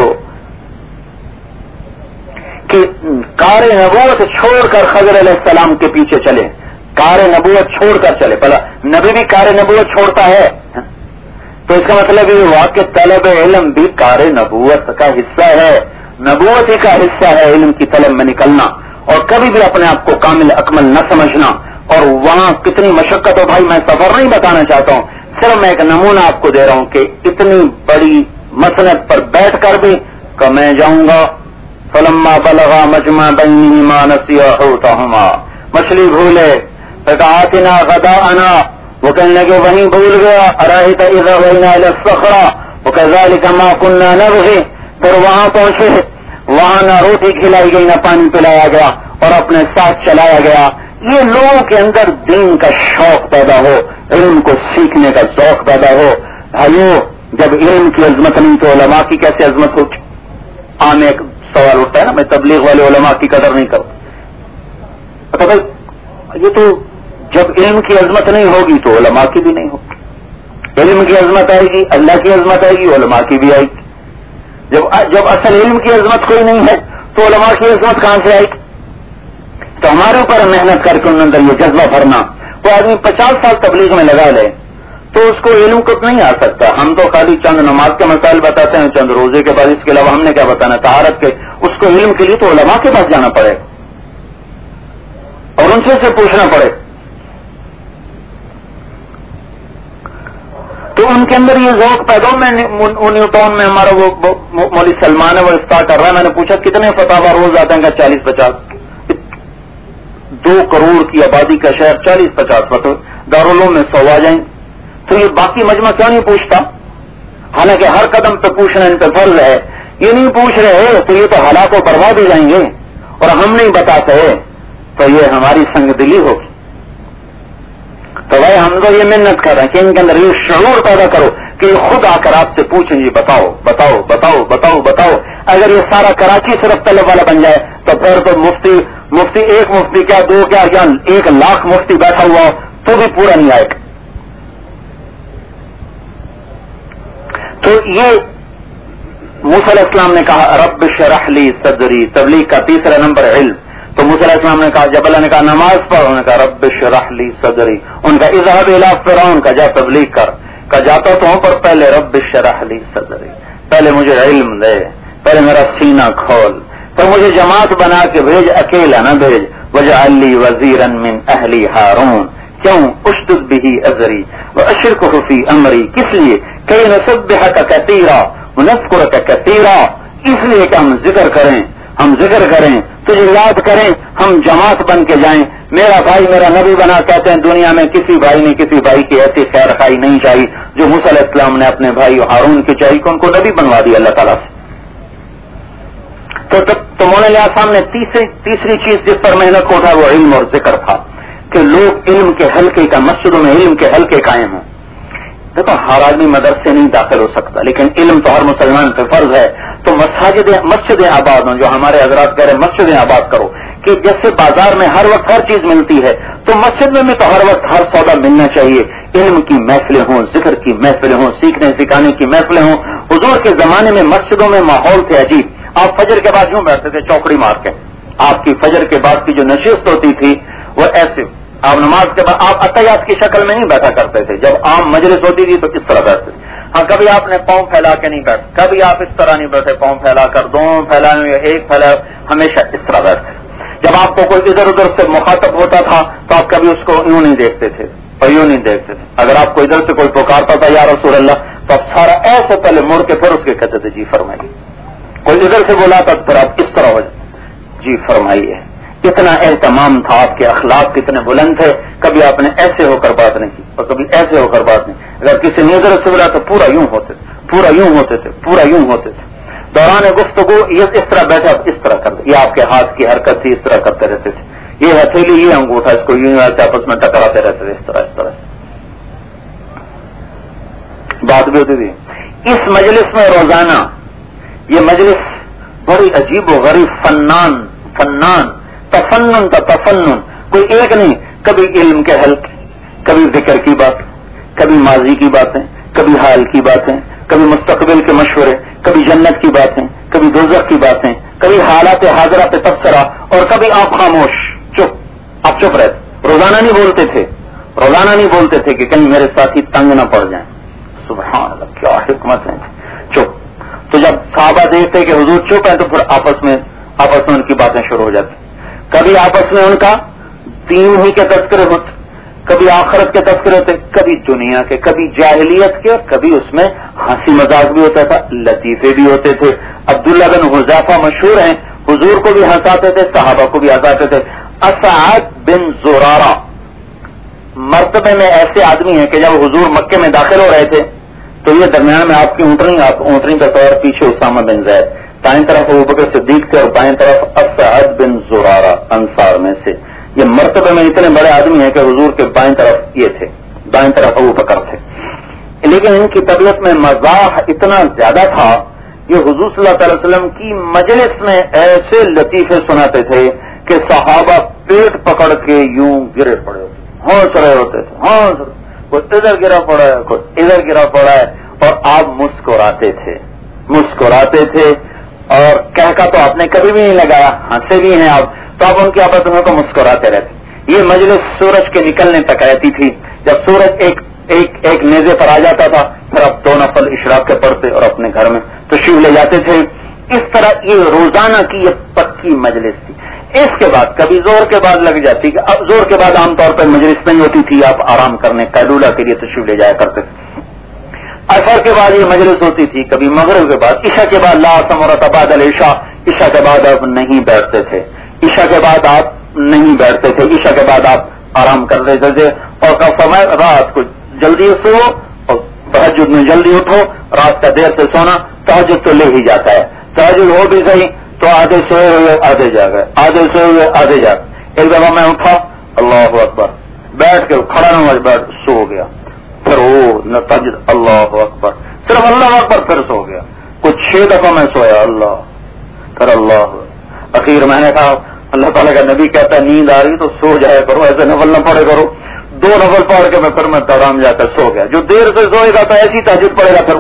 کہ کار نبوت چھوڑ کر خضر علیہ السلام کے پیچھے چلے، کار نبوت چھوڑ کر چلے. پہلا نبی بھی کار نبوت چھوڑتا ہے، تو اس کا مطلب یہ ہوا کہ طلب علم بھی کار نبوت کا حصہ ہے، نبوت ہی کا حصہ ہے علم کی طلب میں نکلنا. اور کبھی بھی اپنے آپ کو کامل اکمل نہ سمجھنا. اور وہاں کتنی مشقت ہو بھائی، میں سفر نہیں بتانا چاہتا ہوں، صرف میں ایک نمونہ آپ کو دے رہا ہوں کہ اتنی بڑی مسند پر بیٹھ کر بھی کہ میں جاؤں گا. فلما بلغا مجمع بینہما نسیا حوتہما، مچھلی بھولے، آتنا غداءنا، وہ کہنے لگے وہیں بھول گیا. ارأیت اذا وینا الی الصخرہ وکذلک ما کنا نبغی. پھر وہاں پہنچے، وہاں نہ روٹی کھلائی گئی، نہ پانی پلایا گیا، اور اپنے ساتھ چلایا گیا. یہ لوگوں کے اندر دین کا شوق پیدا ہو، علم کو سیکھنے کا ذوق پیدا ہو. بھائیو، جب علم کی عظمت نہیں تو علماء کی کیسے عظمت ہوتی؟ عام ایک سوال اٹھتا ہے نا، میں تبلیغ والے علماء کی قدر نہیں کرتا. تو بھائی یہ تو جب علم کی عظمت نہیں ہوگی تو علماء کی بھی نہیں ہوگی. علم کی عظمت آئے گی، اللہ کی عظمت آئے گی، علماء کی بھی آئے گی. جب جب اصل علم کی عظمت کوئی نہیں ہے تو علماء کی عظمت کہاں سے آئے گی؟ تو ہمارے اوپر محنت کر کے ان اندر یہ جذبہ بھرنا. وہ آدمی پچاس سال تبلیغ میں لگا لے تو اس کو علم کو نہیں آ سکتا. ہم تو خالی چند نماز کے مسائل بتاتے ہیں، چند روزے کے بعد، اس کے علاوہ ہم نے کیا بتانا؟ طہارت کے. اس کو علم کے لیے تو علماء کے پاس جانا پڑے اور ان سے سے پوچھنا پڑے. تو ان کے اندر یہ ذوق پیدا. میں نیو ٹاؤن میں ہمارا وہ مولوی سلمان ہے، وہ افطار کر رہا ہے. میں نے پوچھا کتنے فتاوا روز آتے ہیں؟ کہ چالیس پچاس. دو کروڑ کی آبادی کا شہر، چالیس پچاس فتوے دارالعلوم میں سو آ جائیں. تو یہ باقی مجمع کیوں نہیں پوچھتا؟ حالانکہ ہر قدم پہ پوچھنا ان پہ فرض ہے. یہ نہیں پوچھ رہے تو یہ تو ہلاک و برباد ہو جائیں گے. اور ہم نہیں بتاتے تو یہ ہماری سنگ دلی ہوگی. تو بھائی ہم تو یہ محنت کر رہے ہیں کہ ان کے اندر یہ شعور پیدا کرو کہ یہ خود آ کر آپ سے پوچھیں جی بتاؤ بتاؤ بتاؤ بتاؤ بتاؤ. اگر یہ سارا کراچی صرف طلب والا بن جائے تو پھر تو مفتی مفتی ایک مفتی کیا، دو کیا، یا ایک لاکھ مفتی بیٹھا ہوا ہو تو بھی پورا نہیں آئے گا. تو یہ موسیٰ علیہ السلام نے کہا رب اشرح لی صدری، تبلیغ کا تیسرا نمبر علم. تو موسیٰ علیہ السلام نے کہا، جب اللہ نے کہا نماز پڑھ، انہوں نے کہا رب اشرح لی صدری. ان کا اذهب الى فرعون کا جا تبلیغ کر. کہ جاتا تو ہوں پر پہلے رب اشرح لی صدری، پہلے مجھے علم دے، پہلے میرا سینہ کھول، پھر مجھے جماعت بنا کے بھیج، اکیلا نہ بھیج. وجعل لی وزیرا من اہلی ہارون کیوں اشدد به ازری واشرکہ فی امری کس لیے کہ نسبحک کثیرا ونذکرک کثیرا اس لیے کہ ہم ذکر کریں ہم ذکر کریں تجھے یاد کریں ہم جماعت بن کے جائیں. میرا بھائی میرا نبی بنا کہتے ہیں دنیا میں کسی بھائی نے کسی بھائی کی ایسی خیر خائی نہیں چاہیے جو موسیٰ علیہ السلام نے اپنے بھائی ہارون کی چاہیے کہ ان کو نبی بنوا دیا اللہ تعالیٰ سے. تو تو مولانا علیہ السلام نے تیسری تیسری چیز جس پر محنت کو اٹھا وہ علم اور ذکر تھا کہ لوگ علم کے حلقے کا مسجدوں میں علم کے حلقے قائم ہوں. دیکھو ہر آدمی مدرسے نہیں داخل ہو سکتا لیکن علم تو ہر مسلمان پہ فرض ہے. تو مساجد مسجدیں آباد ہوں جو ہمارے حضرات کہہ رہے ہیں مسجدیں آباد کرو کہ جیسے بازار میں ہر وقت ہر چیز ملتی ہے تو مسجد میں تو ہر وقت ہر سودا ملنا چاہیے. علم کی محفلیں ہوں ذکر کی محفلیں ہوں سیکھنے سکھانے کی محفلیں ہوں. حضور کے زمانے میں مسجدوں میں ماحول تھے عجیب. آپ فجر کے بعد یوں بیٹھتے تھے چوکڑی مار کے. آپ کی فجر کے بعد کی جو نشست ہوتی تھی وہ ایسے آپ نماز کے بعد آپ عطیات کی شکل میں نہیں بیٹھا کرتے تھے. جب عام مجلس ہوتی تھی تو اس طرح بیٹھتے تھے. ہاں کبھی آپ نے پاؤں پھیلا کے نہیں بیٹھے کبھی آپ اس طرح نہیں بیٹھے پاؤں پھیلا کر دونوں پھیلائے ایک پھیلا ہمیشہ اس طرح بیٹھتے. جب آپ کو کوئی ادھر ادھر سے مخاطب ہوتا تھا تو آپ کبھی اس کو یوں نہیں دیکھتے تھے اور یوں نہیں دیکھتے تھے. اگر آپ کو ادھر سے کوئی پکارتا تھا یا رسول اللہ تو آپ سارا ایسے پہلے مڑ کے پھر اس کے کہتے تھے جی فرمائیے. کوئی ادھر سے بولا تھا پھر آپ اس طرح ہو جائے جی فرمائیے. کتنا اہتمام تھا آپ کے اخلاق کتنے بلند تھے. کبھی آپ نے ایسے ہو کر بات نہیں کی اور کبھی ایسے ہو کر بات نہیں. اگر کسی نے ادھر سے بولا تو پورا یوں ہوتے تھے پورا یوں ہوتے تھے پورا یوں ہوتے تھے. دوران گفتگو یہ اس طرح بیٹھا اس طرح کر یہ آپ کے ہاتھ کی حرکت تھی اس طرح کرتے رہتے تھے. یہ ہتھیلی یہ انگوٹھا اس کو یوں ایسے آپس میں ٹکراتے رہتے تھے اس طرح اس طرح بات بھی ہوتی تھی. اس مجلس میں روزانہ یہ مجلس بڑی عجیب و غریب فنان فنان تفنن تا تفنن کوئی ایک نہیں. کبھی علم کے حلقے کبھی ذکر کی بات کبھی ماضی کی باتیں کبھی حال کی باتیں کبھی مستقبل کے مشورے کبھی جنت کی باتیں کبھی دوزخ کی باتیں کبھی حالات حاضرہ پہ تبصرہ اور کبھی آپ خاموش چپ آپ چپ رہتے. روزانہ نہیں بولتے تھے روزانہ نہیں بولتے تھے کہ کہیں میرے ساتھی تنگ نہ پڑ جائیں. سبحان اللہ کیا حکمت ہے. چپ. تو جب صحابہ دیکھتے کہ حضور چپ ہیں تو پھر آپس میں آپس میں ان کی باتیں شروع ہو جاتی. کبھی آپس میں ان کا دین ہی کے تذکرے ہوتے کبھی آخرت کے تذکرے ہوتے کبھی دنیا کے کبھی جاہلیت کے کبھی اس میں ہنسی مذاق بھی ہوتا تھا لطیفے بھی ہوتے تھے. عبداللہ بن حذیفہ مشہور ہیں حضور کو بھی ہنساتے تھے صحابہ کو بھی ہنساتے تھے. اسعد بن زرارہ مرتبے میں ایسے آدمی ہیں کہ جب حضور مکے میں داخل ہو رہے تھے تو یہ درمیان میں آپ کی اونٹنی آپ اونٹنی کا طور پیچھے اسامہ بن زید دائیں طرف ابوبکر صدیق تھے اور بائیں طرف اسعد بن زرارہ انصار میں سے. یہ مرتبے میں اتنے بڑے آدمی ہیں کہ حضور کے بائیں طرف یہ تھے دائیں طرف ابوبکر تھے. لیکن ان کی طبیعت میں مزاح اتنا زیادہ تھا یہ حضور صلی اللہ علیہ وسلم کی مجلس میں ایسے لطیفے سناتے تھے کہ صحابہ پیٹ پکڑ کے یوں گرے پڑے ہوتے ہنس رہے ہوتے تھے ہنس کوئی ادھر گرا پڑا ہے کوئی ادھر گرا پڑا ہے اور آپ مسکراتے تھے مسکراتے تھے. اور کہہ کا تو آپ نے کبھی بھی نہیں لگایا ہنسے بھی ہیں آپ تو آپ ان کی آپس کو مسکراتے رہتے. یہ مجلس سورج کے نکلنے تک رہتی تھی. جب سورج ایک ایک ایک نیزے پر آ جاتا تھا پھر اب دو نفل اشراق کے پڑھتے اور اپنے گھر میں تشریف لے جاتے تھے. اس طرح یہ روزانہ کی یہ پکی مجلس تھی. اس کے بعد کبھی زور کے بعد لگ جاتی کہ اب زور کے بعد عام طور پر مجلس نہیں ہوتی تھی آپ آرام کرنے قیلولہ کے لیے تشریف لے جایا کرتے تھے. عصر کے بعد یہ مجلس ہوتی تھی کبھی مغرب کے بعد. عشاء کے بعد لا ثمرۃ بعد العشاء عشاء کے بعد آپ نہیں بیٹھتے تھے عشاء کے بعد آپ نہیں بیٹھتے تھے عشاء کے بعد آپ آرام کر رہے تھے اور فرمایا رات کو جلدی سو اور تہجد میں جلدی اٹھو. رات کا دیر سے سونا تہجد تو لے ہی جاتا ہے. تہجد ہو بھی صحیح تو آدھے سوئے ہوئے آدھے جا گئے آدھے سوئے ہوئے آدھے جا گئے. ایک دفعہ میں اٹھا اللہ اکبر بیٹھ کے کھڑا نہ بیٹھ سو گیا پھر وہ تہجد اللہ اکبر صرف اللہ اکبر پھر سو گیا. کچھ چھ دفعہ میں سویا اللہ پھر اللہ. اخیر میں نے کہا اللہ تعالیٰ کا نبی کہتا ہے نیند آ رہی تو سو جایا کرو ایسے نفل نہ پڑھے کرو. دو نفل پڑھ کے میں پھر میں ترام جا کر سو گیا. جو دیر سے سوئے گا تو ایسی تہجد پڑے گا پھر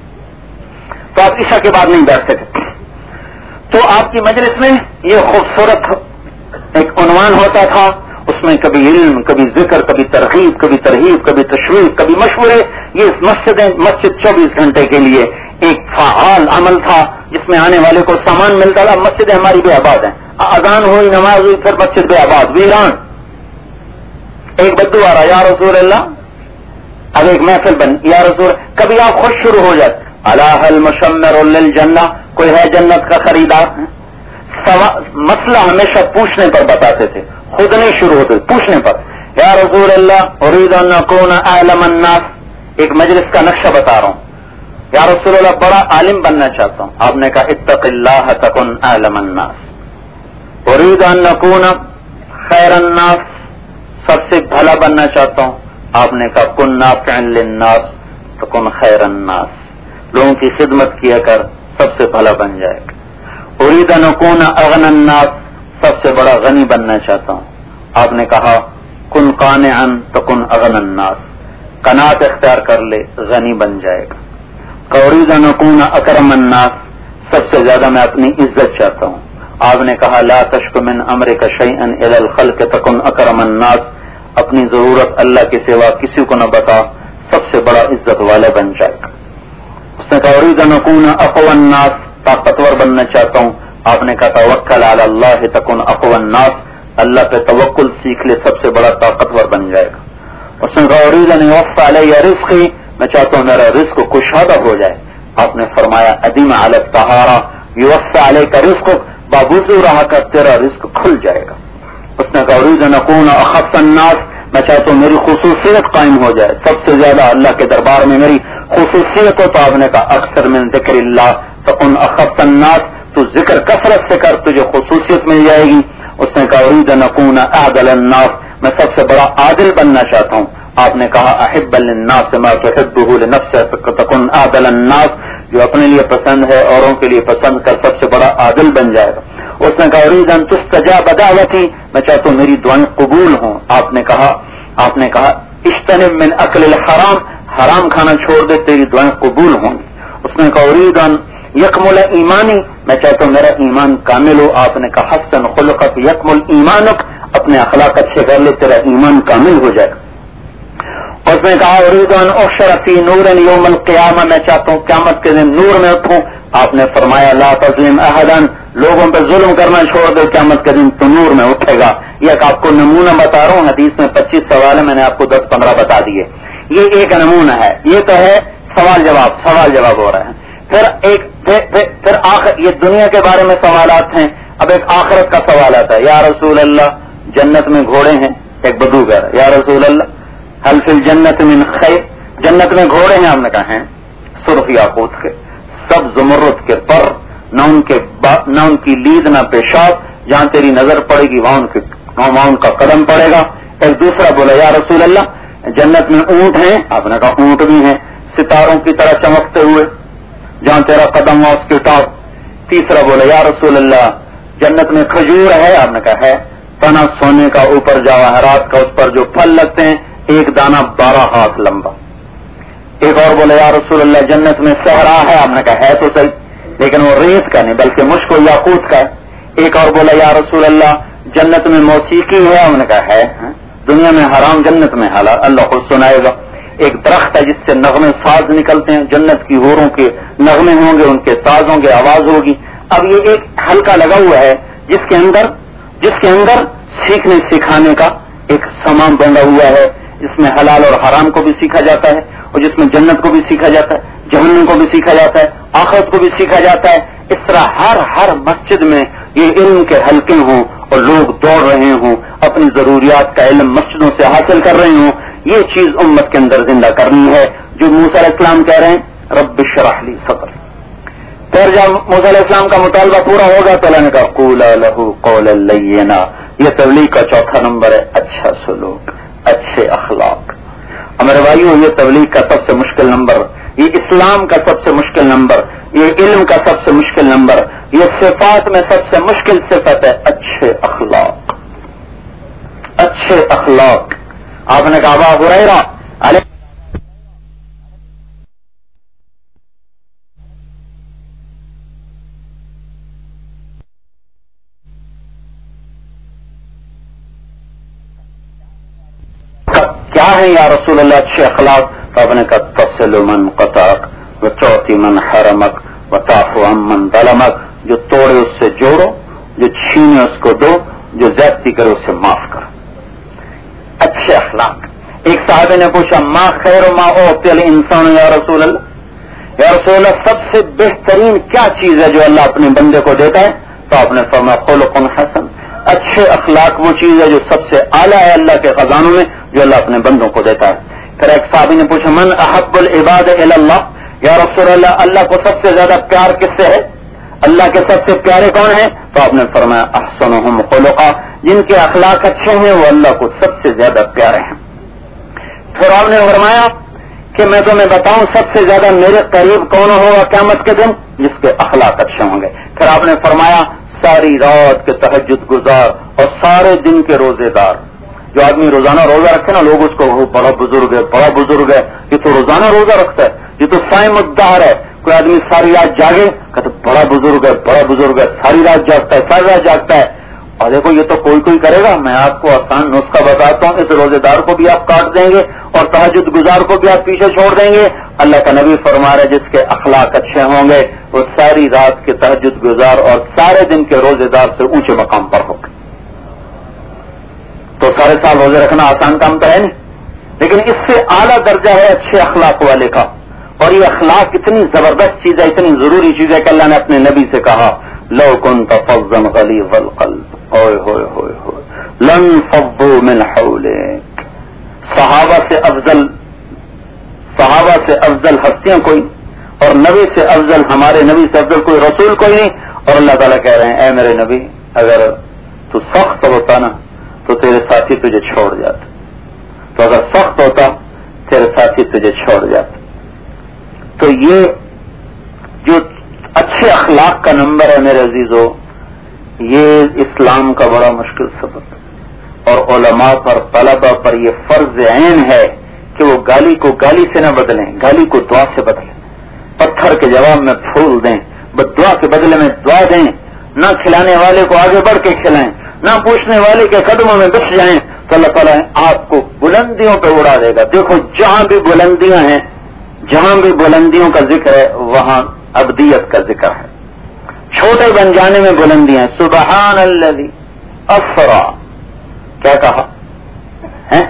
تو آپ عشاء کے بعد نہیں بیٹھتے تھے. تو آپ کی مجلس میں یہ خوبصورت ایک عنوان ہوتا تھا. اس میں کبھی علم کبھی ذکر کبھی ترغیب کبھی ترہیب کبھی تشویق کبھی مشورے. یہ مسجد مسجد چوبیس گھنٹے کے لیے ایک فعال عمل تھا جس میں آنے والے کو سامان ملتا تھا. مسجدیں ہماری بھی آباد ہیں اذان ہوئی، نماز ہوئی، پھر مسجد پہ آباد ویران. ایک بدو آ رہا، یا رسول اللہ، اب ایک محفل بن، یا رسول، کبھی آپ خوش شروع ہو جاتے، الہ المشمر للجنہ، کوئی ہے جنت کا خریدار؟ مسئلہ ہمیشہ پوچھنے پر بتاتے تھے، خود نہیں شروع ہوتے، پوچھنے پر. یا رسول اللہ اريد ان اكون اعلم الناس، ایک مجلس کا نقشہ بتا رہا ہوں. یا رسول اللہ بڑا عالم بننا چاہتا ہوں. آپ نے کہا اتق اللہ تکن اعلم الناس. اريد ان اكون خیر الناس، سب سے بھلا بننا چاہتا ہوں. آپ نے کہا کن نافعا للناس تکن خیر الناس، لوگوں کی خدمت کیا کر، سب سے بھلا بن جائے گا. اريد ان اكون اغنى الناس، سب سے بڑا غنی بننا چاہتا ہوں. آپ نے کہا کن قانعا تکن اغنى الناس، قناعت اختیار کر لے، غنی بن جائے گا. اريد ان اكون اکرم الناس، سب سے زیادہ میں اپنی عزت چاہتا ہوں. آپ نے کہا لا تشک من امرک شیئا الى الخلق تکن اکرم الناس، اپنی ضرورت اللہ کے سوا کسی کو نہ بتا، سب سے بڑا عزت والا بن جائے گا. اس نے کہا اريد ان اكون اقوى الناس، طاقتور بننا چاہتا ہوں. آپ نے کہا توکل علی اللہ تکن اقوى الناس، اللہ پہ توکل سیکھ لے، سب سے بڑا طاقتور بن جائے گا. اس نے کہا اريد ان يوفى علی رزقی، میں چاہتا ہوں میرا رزق کشادہ ہو جائے. آپ نے فرمایا ادیم علی الطہارہ یوفى علیک رزقک، باوضو رہا کر تیرا رزق کھل جائے گا. اس نے کہا اريد ان اكون اخف الناس، میں چاہتا ہوں میری خصوصیت قائم ہو جائے، سب سے زیادہ اللہ کے دربار میں میری خصوصیت ہو. تو آپ نے کہا اکثر من ذکر اللہ تکن اخف الناس، تو ذکر کثرت سے کر، تجھے خصوصیت مل جائے گی. اس نے کہا اريد ان اكون اعدل الناس، میں سب سے بڑا عادل بننا چاہتا ہوں. آپ نے کہا احب للناس ما تحبه لنفسك تكن اعدل الناس، جو اپنے لیے پسند ہے اوروں کے لیے پسند کر، سب سے بڑا عادل بن جائے گا. اس نے کہا اريد ان تستجاب دعوتي، میں چاہتا ہوں میری دعائیں قبول ہوں. آپ نے کہا آپ نے کہا اجتنب من اکل الحرام، حرام کھانا چھوڑ دے، تیری دعائیں قبول ہوں گی. اس نے کہا اريد ان یکمل ایمانی، میں چاہتا ہوں میرا ایمان کامل ہو. آپ نے کہا حسن خلقک یکمل ایمانک، اپنے اخلاق اچھے کر لے، تیرا ایمان کامل ہو جائے گا. اس نے کہا اريد ان احشر فی نور یوم القیامہ، میں چاہتا ہوں قیامت کے دن نور میں اٹھوں. آپ نے فرمایا لا تظلم احدا، لوگوں پہ ظلم کرنا چھوڑ دو، قیامت کے دن تو نور میں اٹھے گا. یہ آپ کو نمونہ بتا رہا ہوں، حدیث میں پچیس سوال ہے، میں نے آپ کو دس پندرہ بتا دیے. یہ ایک نمونہ ہے، یہ تو ہے سوال جواب، سوال جواب ہو رہا ہے. پھر ایک پھر, پھر, پھر آخر، یہ دنیا کے بارے میں سوالات ہیں. اب ایک آخرت کا سوال آتا ہے، یا رسول اللہ جنت میں گھوڑے ہیں. ایک بدو کہہ رہا ہے یا رسول اللہ حل فی الجنت من خیر، جنت میں گھوڑے ہیں. آپ نے کہا ہیں سرخ یاقوت کے، سب زمرد کے پر، نہ ان کے نہ ان کی لید نہ پیشاب، جہاں تیری نظر پڑے گی وہاں ان کے وہاں ان کا قدم پڑے گا. ایک دوسرا بولا یا رسول اللہ جنت میں اونٹ ہیں. آپ نے کہا اونٹ بھی ہیں ستاروں کی طرح چمکتے ہوئے، جہاں تیرا قدم ہوا اس کے ٹاپ. تیسرا بولا یا رسول اللہ جنت میں کھجور ہے. آپ نے کہا ہے، تنا سونے کا، اوپر جواہرات کا، اس پر جو پھل لگتے ہیں ایک دانہ بارہ ہاتھ لمبا. ایک اور بولا یا رسول اللہ جنت میں صحرا ہے. آپ نے کہا ہے تو صحیح، لیکن وہ ریت کا نہیں بلکہ مشک و یاقوت کا ہے. ایک اور بولا یا رسول اللہ جنت میں موسیقی ہے. ہم نے کہا ہے، دنیا میں حرام جنت میں حلال، اللہ خود سنائے گا. ایک درخت ہے جس سے نغمے ساز نکلتے ہیں، جنت کی حوروں کے نغمے ہوں گے، ان کے سازوں کی آواز ہوگی. اب یہ ایک حلقہ لگا ہوا ہے جس کے اندر جس کے اندر سیکھنے سکھانے کا ایک سامان بنا ہوا ہے، جس میں حلال اور حرام کو بھی سیکھا جاتا ہے، اور جس میں جنت کو بھی سیکھا جاتا ہے، جہنم کو بھی سیکھا جاتا ہے، آخرت کو بھی سیکھا جاتا ہے. اس طرح ہر ہر مسجد میں یہ علم کے حلقے ہوں اور لوگ دوڑ رہے ہوں، اپنی ضروریات کا علم مسجدوں سے حاصل کر رہے ہوں. یہ چیز امت کے اندر زندہ کرنی ہے، جو موسیٰ علیہ السلام کہہ رہے ہیں رب اشرح لی صدری. پھر جب موسیٰ علیہ السلام کا مطالبہ پورا ہوگا تو اللہ نے کہا قولا لہ قولا لینا. یہ تبلیغ کا چوتھا نمبر ہے، اچھا سلوک، اچھے اخلاق. ہمارے بھائیوں یہ تبلیغ کا سب سے مشکل نمبر، یہ اسلام کا سب سے مشکل نمبر، یہ علم کا سب سے مشکل نمبر، یہ صفات میں سب سے مشکل صفت ہے اچھے اخلاق. اچھے اخلاق. آپ نے کہا ابو ہریرہ علیہ کیا ہے یا رسول اللہ اچھے اخلاق؟ تو آپ نے کہا تصل من قطعک وتعطی من حرمک وتعفو عن من ظلمک، جو توڑے اس سے جوڑو جو چھینے اس کو دو، جو زیادتی کرے اسے معاف کرو. اچھے اخلاق. ایک صحابی نے پوچھا ما خیر ما اوتی الانسان یا رسول اللہ، یا رسول اللہ سب سے بہترین کیا چیز ہے جو اللہ اپنے بندے کو دیتا ہے؟ تو آپ نے فرمایا خلق حسن، اچھے اخلاق وہ چیز ہے جو سب سے اعلیٰ ہے اللہ کے خزانوں میں جو اللہ اپنے بندوں کو دیتا ہے. پھر ایک صحابی نے پوچھا من احب العباد الی اللہ، یا رسول اللہ اللہ کو سب سے زیادہ پیار کس سے ہے؟ اللہ کے سب سے پیارے کون ہیں؟ تو آپ نے فرمایا احسنہم خلقا، جن کے اخلاق اچھے ہیں وہ اللہ کو سب سے زیادہ پیارے ہیں. پھر آپ نے فرمایا کہ میں تمہیں بتاؤں سب سے زیادہ میرے قریب کون ہوگا قیامت کے دن؟ جس کے اخلاق اچھے ہوں گے. پھر آپ نے فرمایا ساری رات کے تہجد گزار اور سارے دن کے روزے دار. جو آدمی روزانہ روزہ رکھے نا، لوگ اس کو وہ بڑا بزرگ ہے بڑا بزرگ ہے، یہ تو روزانہ روزہ رکھتا ہے، یہ تو صائم الدہر ہے. کوئی آدمی ساری رات جاگے کہتے بڑا بزرگ ہے بڑا بزرگ ہے، ساری رات جاگتا ہے ساری رات جاگتا ہے. اور دیکھو یہ تو کوئی کوئی کرے گا. میں آپ کو آسان نسخہ بتاتا ہوں، اس روزے دار کو بھی آپ کاٹ دیں گے اور تہجد گزار کو بھی آپ پیچھے چھوڑ دیں گے. اللہ کا نبی فرما رہا ہے جس کے اخلاق اچھے ہوں گے وہ ساری رات کے تہجد گزار اور سارے دن کے روزے دار سے اونچے مقام پر ہوگا. تو سارے سال روزے رکھنا آسان کام تو ہے نہیں، لیکن اس سے اعلیٰ درجہ ہے اچھے اخلاق والے کا. اور یہ اخلاق اتنی زبردست چیز ہے، اتنی ضروری چیز ہے کہ اللہ نے اپنے نبی سے کہا لو كنت فظا غلیظ القلب اوئے ہوئے ہوئے ہوئے لانفضوا من حولک. صحابہ سے افضل صحابہ سے افضل ہستیاں کوئی، اور نبی سے افضل ہمارے نبی سے افضل کوئی رسول کوئی نہیں. اور اللہ تعالیٰ کہہ رہے ہیں اے میرے نبی اگر تو سخت ہوتا نا تو تیرے ساتھی تجھے چھوڑ جاتے، تو اگر سخت ہوتا تیرے ساتھی تجھے چھوڑ جاتے. تو یہ جو اچھے اخلاق کا نمبر ہے میرے عزیزو، یہ اسلام کا بڑا مشکل سبق ہے. اور علماء پر طلبہ پر یہ فرض عین ہے کہ وہ گالی کو گالی سے نہ بدلیں، گالی کو دعا سے بدلیں. پتھر کے جواب میں پھول دیں، بس دعا کے بدلے میں دعا دیں. نہ کھلانے والے کو آگے بڑھ کے کھلائیں، نہ پوچھنے والے کے قدموں میں بچ جائیں، تو اللہ تعالیٰ آپ کو بلندیوں پہ اڑا دے گا. دیکھو جہاں بھی بلندیاں ہیں، جہاں بھی بلندیوں کا ذکر ہے وہاں ابدیت کا ذکر ہے. چھوٹے بن جانے میں بلندیاں. سبحان الذی اسرا، کیا کہا ہے؟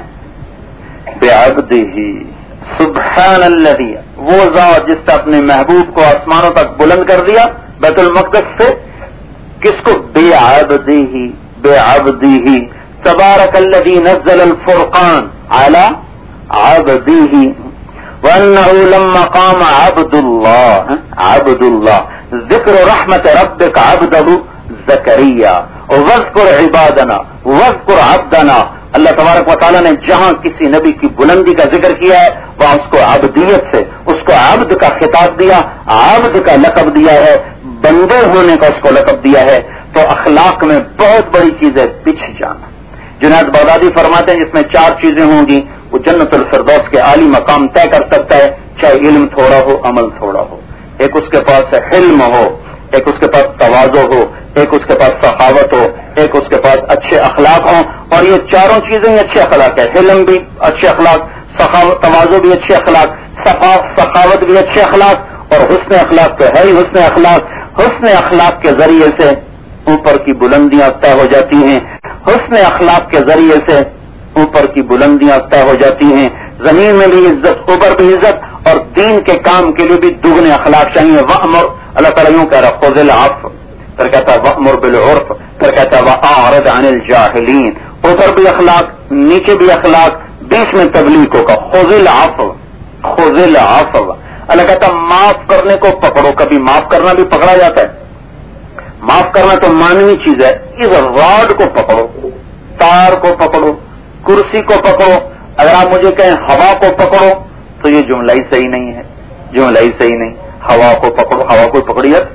بعبدہ. سبحان الذی، وہ ذات جس نے اپنے محبوب کو آسمانوں تک بلند کر دیا بیت المقدس سے. کس کو؟ بعبدہ بعبدہ. تبارک الذی نزل الفرقان علی عبدہ وانه لما قام عبد اللہ عبد اللہ ذکر رحمت ربک عبدہ زکریا واذکر عبادنا واذکر عبدنا. اللہ تبارک و تعالیٰ نے جہاں کسی نبی کی بلندی کا ذکر کیا ہے وہاں اس کو عبدیت سے، اس کو عبد کا خطاب دیا، عبد کا لقب دیا ہے، بندے ہونے کا اس کو لقب دیا ہے. تو اخلاق میں بہت بڑی چیز ہے پچھ جانا. جنید بغدادی فرماتے ہیں جس میں چار چیزیں ہوں گی وہ جنت الفردوس کے عالی مقام طے کر سکتا ہے، چاہے علم تھوڑا ہو عمل تھوڑا ہو. ایک اس کے پاس حلم ہو، ایک اس کے پاس تواضع ہو، ایک اس کے پاس سخاوت ہو، ایک اس کے پاس اچھے اخلاق ہوں. اور یہ چاروں چیزیں ہی اچھے اخلاق ہے. علم بھی اچھے اخلاق، سخاوت تواضع بھی اچھے اخلاق، سخاوت بھی اچھے اخلاق، اور حسن اخلاق تو ہے ہی حسن اخلاق. حسن اخلاق کے ذریعے سے اوپر کی بلندیاں طے ہو جاتی ہیں. حسن اخلاق کے ذریعے سے اوپر کی بلندیاں طے ہو جاتی ہیں. زمین میں بھی عزت، اوپر بھی عزت، اور دین کے کام کے لیے بھی دگنے اخلاق چاہیے. وَأْمُرْ، اللہ تعالیٰ یوں کہہ رہا خُذِ الْعَفْوَ، پھر کہتا ہے وَأْمُرْ بِالْعُرْفِ، پھر کہتا ہے وَأَعْرِضْ عَنِ الْجَاهِلِينَ. اوپر بھی اخلاق، نیچے بھی اخلاق، بیچ میں تبلیغ کا. خُذِ الْعَفْوَ خُذِ الْعَفْوَ. اللہ کہتا ہے معاف کرنے کو پکڑو. کبھی معاف کرنا بھی پکڑا جاتا ہے. معاف کرنا تو مانوی چیز ہے. اس راڈ کو پکڑو، تار کو پکڑو، کرسی کو پکڑو. اگر آپ مجھے کہیں ہوا کو پکڑو تو یہ جملہ ہی صحیح نہیں ہے، جملہ ہی صحیح نہیں. ہوا کو پکڑو، ہوا کو پکڑی ہے.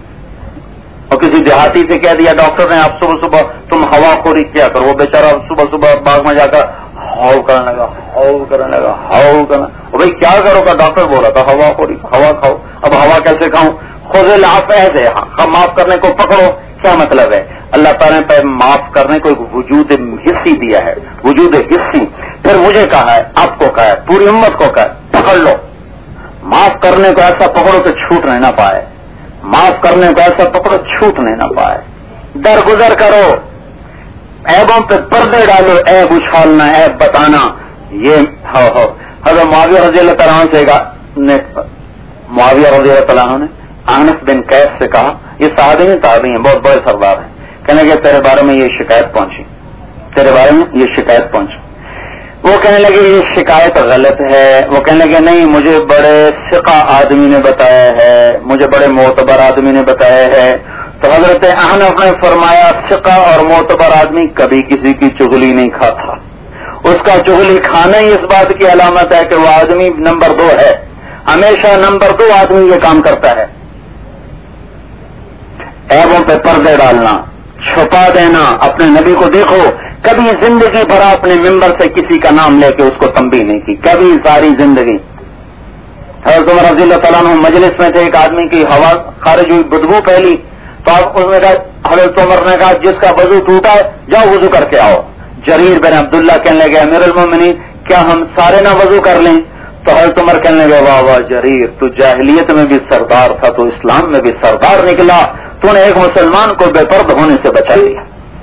اور کسی دیہاتی سے کہہ دیا ڈاکٹر نے آپ صبح صبح تم ہوا خوری کیا کرو، وہ بیچارہ صبح صبح باغ میں جا کر ہاؤ کرنے لگا ہاؤ کرنے لگا ہاؤ کرنا. بھائی کیا کرو کا ڈاکٹر بولا تھا ہوا خوری، ہوا کھاؤ. اب ہوا کیسے کھاؤں؟ خذ العفو ایسے ہاں معاف کرنے کو پکڑو. کیا مطلب ہے؟ اللہ تعالیٰ نے پہ معاف کرنے کو ایک وجود حصی دیا ہے، وجود حصی. پھر مجھے کہا ہے، آپ کو کہا ہے، پوری امت کو کہا ہے پکڑ لو. معاف کرنے کو ایسا پکڑو کہ چھوٹنے نہ پائے. معاف کرنے کو ایسا پکڑو چھوٹنے نہ پائے. درگزر کرو، عیبوں پہ پردے ڈالو، عیب اچھالنا، عیب بتانا، یہ ہو ہو حضرت معاویہ رضی اللہ تعالیٰ عنہ سے نے معاویہ رضی اللہ تعالیٰ عنہ نے انس بن قیس سے کہا، یہ صحابی نہیں تابعی ہیں، بہت بڑے سردار ہیں، کہنے لگے تیرے بارے میں یہ شکایت پہنچی، تیرے بارے میں یہ شکایت پہنچی۔ وہ کہنے لگے یہ شکایت غلط ہے، وہ کہنے لگے نہیں، مجھے بڑے ثقہ آدمی نے بتایا ہے، مجھے بڑے معتبر آدمی نے بتایا ہے۔ تو حضرت احنف نے فرمایا ثقہ اور معتبر آدمی کبھی کسی کی چغلی نہیں کھاتا، اس کا چغلی کھانا ہی اس بات کی علامت ہے کہ وہ آدمی نمبر دو ہے، ہمیشہ نمبر دو آدمی یہ کام کرتا ہے۔ عیبوں پہ پردے ڈالنا، چھپا دینا، اپنے نبی کو دیکھو کبھی زندگی بھر اپنے ممبر سے کسی کا نام لے کے اس کو تنبیہ نہیں کی، کبھی ساری زندگی۔ حضرت عمر رضی اللہ تعالیٰ عنہ مجلس میں تھے، ایک آدمی کی ہوا خارج ہوئی، بدبو پھیلی، تو آپ اس نے کہا، حضرت عمر نے کہا جس کا وضو ٹوٹا ہے جاؤ وضو کر کے آؤ۔ جریر بن عبداللہ کہنے لگے امیر المومنین کیا ہم سارے نہ وضو کر لیں؟ تو حضرت عمر کہنے لگے واہ واہ جریر، تو جاہلیت میں بھی سردار تھا تو اسلام میں بھی سردار نکلا، تو نے ایک مسلمان کو بے پرد ہونے سے بچا لیا۔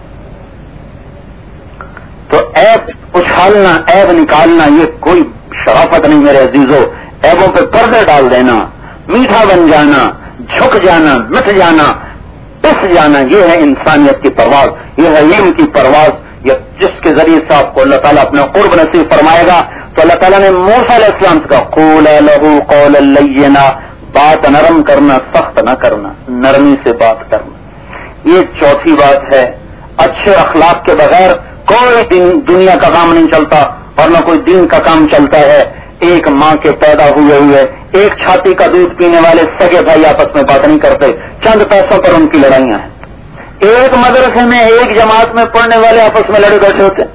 تو عیب اچھالنا، عیب نکالنا یہ کوئی شرافت نہیں میرے عزیزو، عیبوں پہ پردے ڈال دینا، میٹھا بن جانا، جھک جانا، مٹ جانا، پس جانا، یہ ہے انسانیت کی پرواز، یہ ہے علم کی پرواز، یہ جس کے ذریعے سے آپ کو اللہ تعالیٰ اپنا قرب نصیب فرمائے گا۔ تو اللہ تعالیٰ نے موسیٰ علیہ السلام سے کہا قول لہ قولا لینا، بات نرم کرنا، سخت نہ کرنا، نرمی سے بات کرنا۔ یہ چوتھی بات ہے، اچھے اخلاق کے بغیر کوئی دن دنیا کا کام نہیں چلتا اور نہ کوئی دین کا کام چلتا ہے۔ ایک ماں کے پیدا ہوئے ہوئے ایک چھاتی کا دودھ پینے والے سگے بھائی آپس میں بات نہیں کرتے، چند پیسوں پر ان کی لڑائیاں ہیں۔ ایک مدرسے میں ایک جماعت میں پڑھنے والے آپس میں لڑے بیٹھے ہوتے۔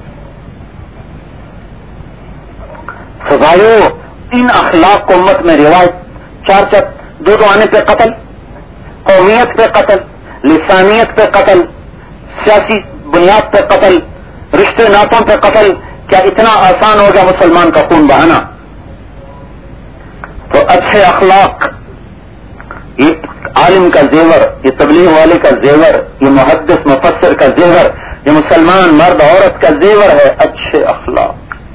بھائیو ان اخلاق کو امت میں روایت، چار چار دو دو آنے پہ قتل، قومیت پہ قتل، لسانیت پہ قتل، سیاسی بنیاد پہ قتل، رشتے ناتوں پہ قتل، کیا اتنا آسان ہو گیا مسلمان کا خون بہانا؟ تو اچھے اخلاق یہ عالم کا زیور، یہ تبلیغ والے کا زیور، یہ محدث مفسر کا زیور، یہ مسلمان مرد عورت کا زیور ہے اچھے اخلاق۔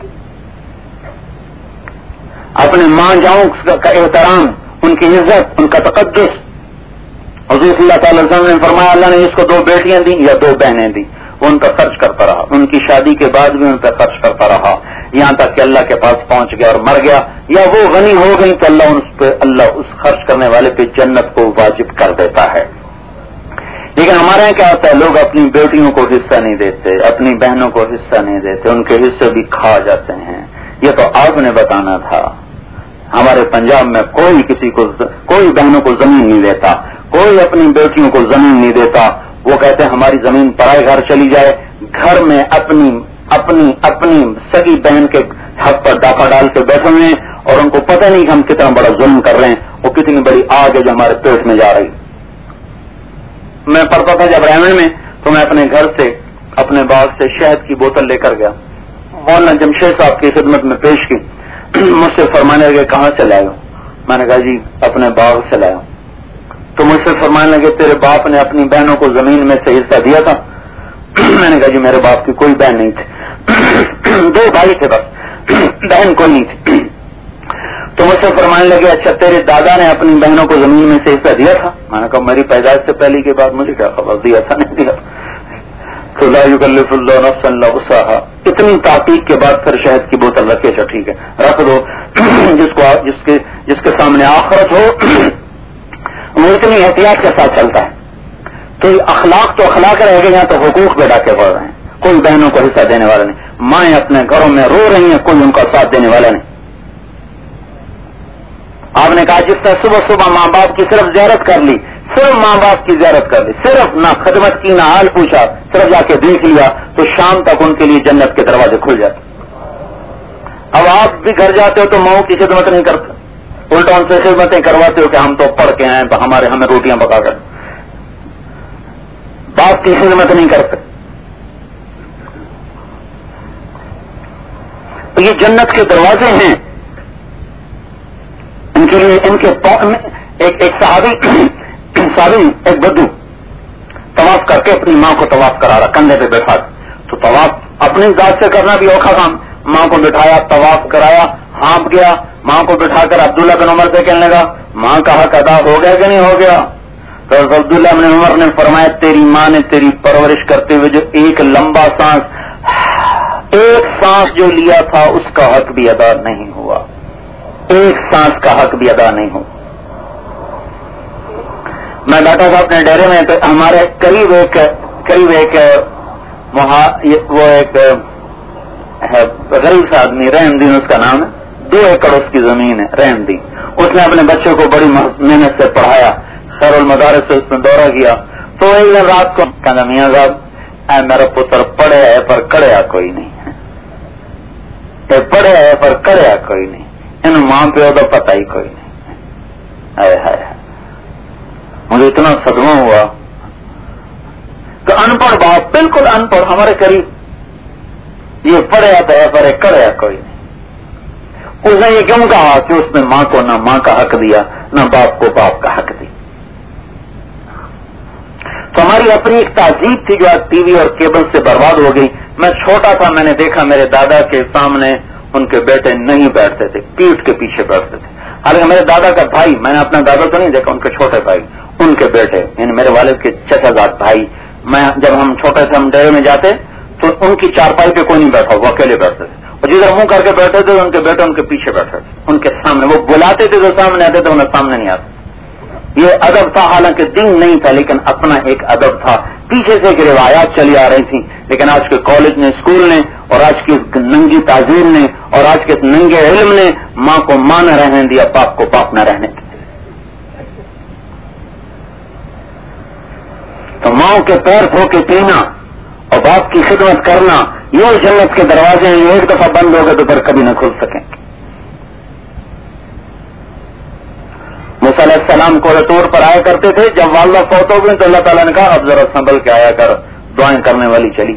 اپنے ماں جاؤں کا احترام، ان کی عزت، ان کا تقدس۔ حضور صلی اللہ تعالی وسلم نے فرمایا اللہ نے اس کو دو بیٹیاں دی یا دو بہنیں دی، وہ ان پر خرچ کرتا رہا، ان کی شادی کے بعد بھی ان پر خرچ کرتا رہا، یہاں تک کہ اللہ کے پاس پہنچ گیا اور مر گیا، یا وہ غنی ہو گئی تو اللہ اس پہ اللہ اس خرچ کرنے والے پہ جنت کو واجب کر دیتا ہے۔ لیکن ہمارے یہاں کیا ہوتا ہے، لوگ اپنی بیٹیوں کو حصہ نہیں دیتے، اپنی بہنوں کو حصہ نہیں دیتے، ان کے حصے بھی کھا جاتے ہیں۔ یہ تو آپ نے بتانا تھا۔ ہمارے پنجاب میں کوئی کسی کو کوئی بہنوں کو زمین نہیں دیتا، کوئی اپنی بیٹیوں کو زمین نہیں دیتا۔ وہ کہتے ہیں ہماری زمین پرائے گھر چلی جائے، گھر میں اپنی اپنی اپنی سگی بہن کے حق پر ڈاکہ ڈال کے بیٹھے ہوئے ہیں اور ان کو پتہ نہیں کہ ہم کتنا بڑا ظلم کر رہے ہیں، وہ کتنی بڑی آگ ہے جو ہمارے پیٹ میں جا رہی۔ میں پڑھتا تھا جب ریمن میں تو میں اپنے گھر سے اپنے باغ سے شہد کی بوتل لے کر گیا، مولانا جمشید صاحب کی خدمت میں پیش کی، مجھ سے فرمانے لگے کہاں سے لائے ہو؟ میں نے کہا جی اپنے باغ سے لایا ہوں۔ تو مجھ سے فرمانے لگے تیرے باپ نے اپنی بہنوں کو زمین میں سے حصہ دیا تھا؟ میں نے کہا جی میرے باپ کی کوئی بہن نہیں تھی، دو بھائی تھے بس، بہن کوئی نہیں تھی۔ تو مجھ سے فرمانے لگے اچھا تیرے دادا نے اپنی بہنوں کو زمین میں سے حصہ دیا تھا؟ میں نے کہا میری پیدائش سے پہلے کے بعد مجھے کیا خبر، دیا تھا نہیں دیا؟ تو لا یکلف اللہ نفسا الا وسعها، اتنی تحقیق کے بعد پھر شہد کی بوتل رکھے، اچھا ٹھیک ہے رکھ دو، جس کو جس کے جس کے سامنے آخرت ہو وہ اتنی احتیاط کے ساتھ چلتا ہے۔ تو یہ اخلاق تو اخلاق رہ گئے، یہاں تو حقوق پہ ڈاکے پڑ رہے ہیں، کوئی بہنوں کو حصہ دینے والا نہیں، مائیں اپنے گھروں میں رو رہی ہیں، کوئی ان کا ساتھ دینے والا نہیں۔ آپ نے کہا جس طرح صبح صبح ماں باپ کی صرف زیارت کر لی، صرف ماں باپ کی زیارت کر لی، صرف نہ خدمت کی نہ حال پوچھا، صرف جا کے دیکھ لیا، تو شام تک ان کے لیے جنت کے دروازے کھل جاتے۔ اب آپ بھی گھر جاتے ہو تو ماؤں کی خدمت نہیں کرتے، الٹا ان سے خدمتیں کرواتے ہو کہ ہم تو پڑھ کے آئے تو ہمارے ہمیں روٹیاں پکا کر، باپ کی خدمت نہیں کرتے۔ تو یہ جنت کے دروازے ہیں، ان کے لیے ان کے ایک ایک صحابی صحابی ایک بدو طواف طواف کر کے اپنی ماں کو طواف کرا رہا کندھے پہ بیٹھا. تو طواف اپنی ذات سے کرنا بھی اوکھا کام. ماں کو بٹھایا, طواف کرایا, ہانپ گیا, ماں کو بٹھا کر عبداللہ بن عمر سے کہنے لگا ماں کا حق ادا ہو گیا کہ نہیں ہو گیا؟ تو عبداللہ بن عمر نے فرمایا تیری ماں نے تیری پرورش کرتے ہوئے جو ایک لمبا سانس ایک سانس جو لیا تھا اس کا حق بھی ادا نہیں ہوا, ایک سانس کا حق بھی ادا نہیں ہوا. میں بیٹھا تھا اپنے ڈیرے میں تو ہمارے قریب ایک قریب ایک وہ ایک غریب سا آدمی رحم دین اس کا نام ہے, دو ایکڑ اس کی زمین ہے رحم دین. اس نے اپنے بچوں کو بڑی محنت سے پڑھایا, خیر المدارس سے اس نے دورہ کیا. تو ایک دن رات کو کہنا میاں صاحب اے میرا پتر پڑھے ہے پر کڑیا کوئی نہیں ہے, پڑھے ہے پر کڑیا کوئی نہیں, ان ماں پیو کا پتہ ہی کوئی نہیں. ہائے ہائے مجھے اتنا صدمہ ہوا کہ ان پڑھ باپ بالکل ان پڑھ ہمارے قریب یہ پڑھے آتا ہے پر کڑیا کوئی نہیں. اس نے یہ کیوں کہا کہ اس نے ماں کو نہ ماں کا حق دیا نہ باپ کو باپ کا حق دیا. تو ہماری اپنی ایک تہذیب تھی جو آج ٹی وی اور کیبل سے برباد ہو گئی. میں چھوٹا تھا, میں نے دیکھا میرے دادا کے سامنے ان کے بیٹے نہیں بیٹھتے تھے, پیٹھ کے پیچھے بیٹھتے تھے. حالانکہ میرے دادا کا بھائی, میں نے اپنا دادا تو نہیں دیکھا, ان کے چھوٹے بھائی, ان کے بیٹے یعنی میرے والد کے چچا زاد بھائی, میں جب ہم چھوٹے تھے ہم ڈیرے میں جاتے تو ان کی چارپائی پہ کوئی نہیں بیٹھا, وہ اکیلے بیٹھتے تھے. اور جدھر منہ کر کے بیٹھے تھے ان کے بیٹے ان کے پیچھے بیٹھے تھے, ان کے سامنے. وہ بلاتے تھے تو سامنے آتے تھے, انہیں سامنے نہیں آتے. یہ ادب تھا, حالانکہ دین نہیں تھا لیکن اپنا ایک ادب تھا. پیچھے سے ایک روایات چلی آ رہی تھی. لیکن آج کے کالج نے, اسکول نے, اور آج کی ننگی تعظیم نے, اور آج کے ننگے علم نے ماں کو ماں نہ رہنے دیا, باپ کو باپ نہ رہنے دیا. تو ماں کے پیر دھو کے پینا اور باپ کی خدمت کرنا, یہ جنت کے دروازے ہیں, ایک دفعہ بند ہو گئے تو پھر کبھی نہ کھل سکیں. موسیٰ علیہ السلام کو طور پر آیا کرتے تھے, جب والدہ فوت ہو گئی تو اللہ تعالیٰ نے کہا اب ذرا سنبھل کے آیا کر, دعائیں کرنے والی چلی.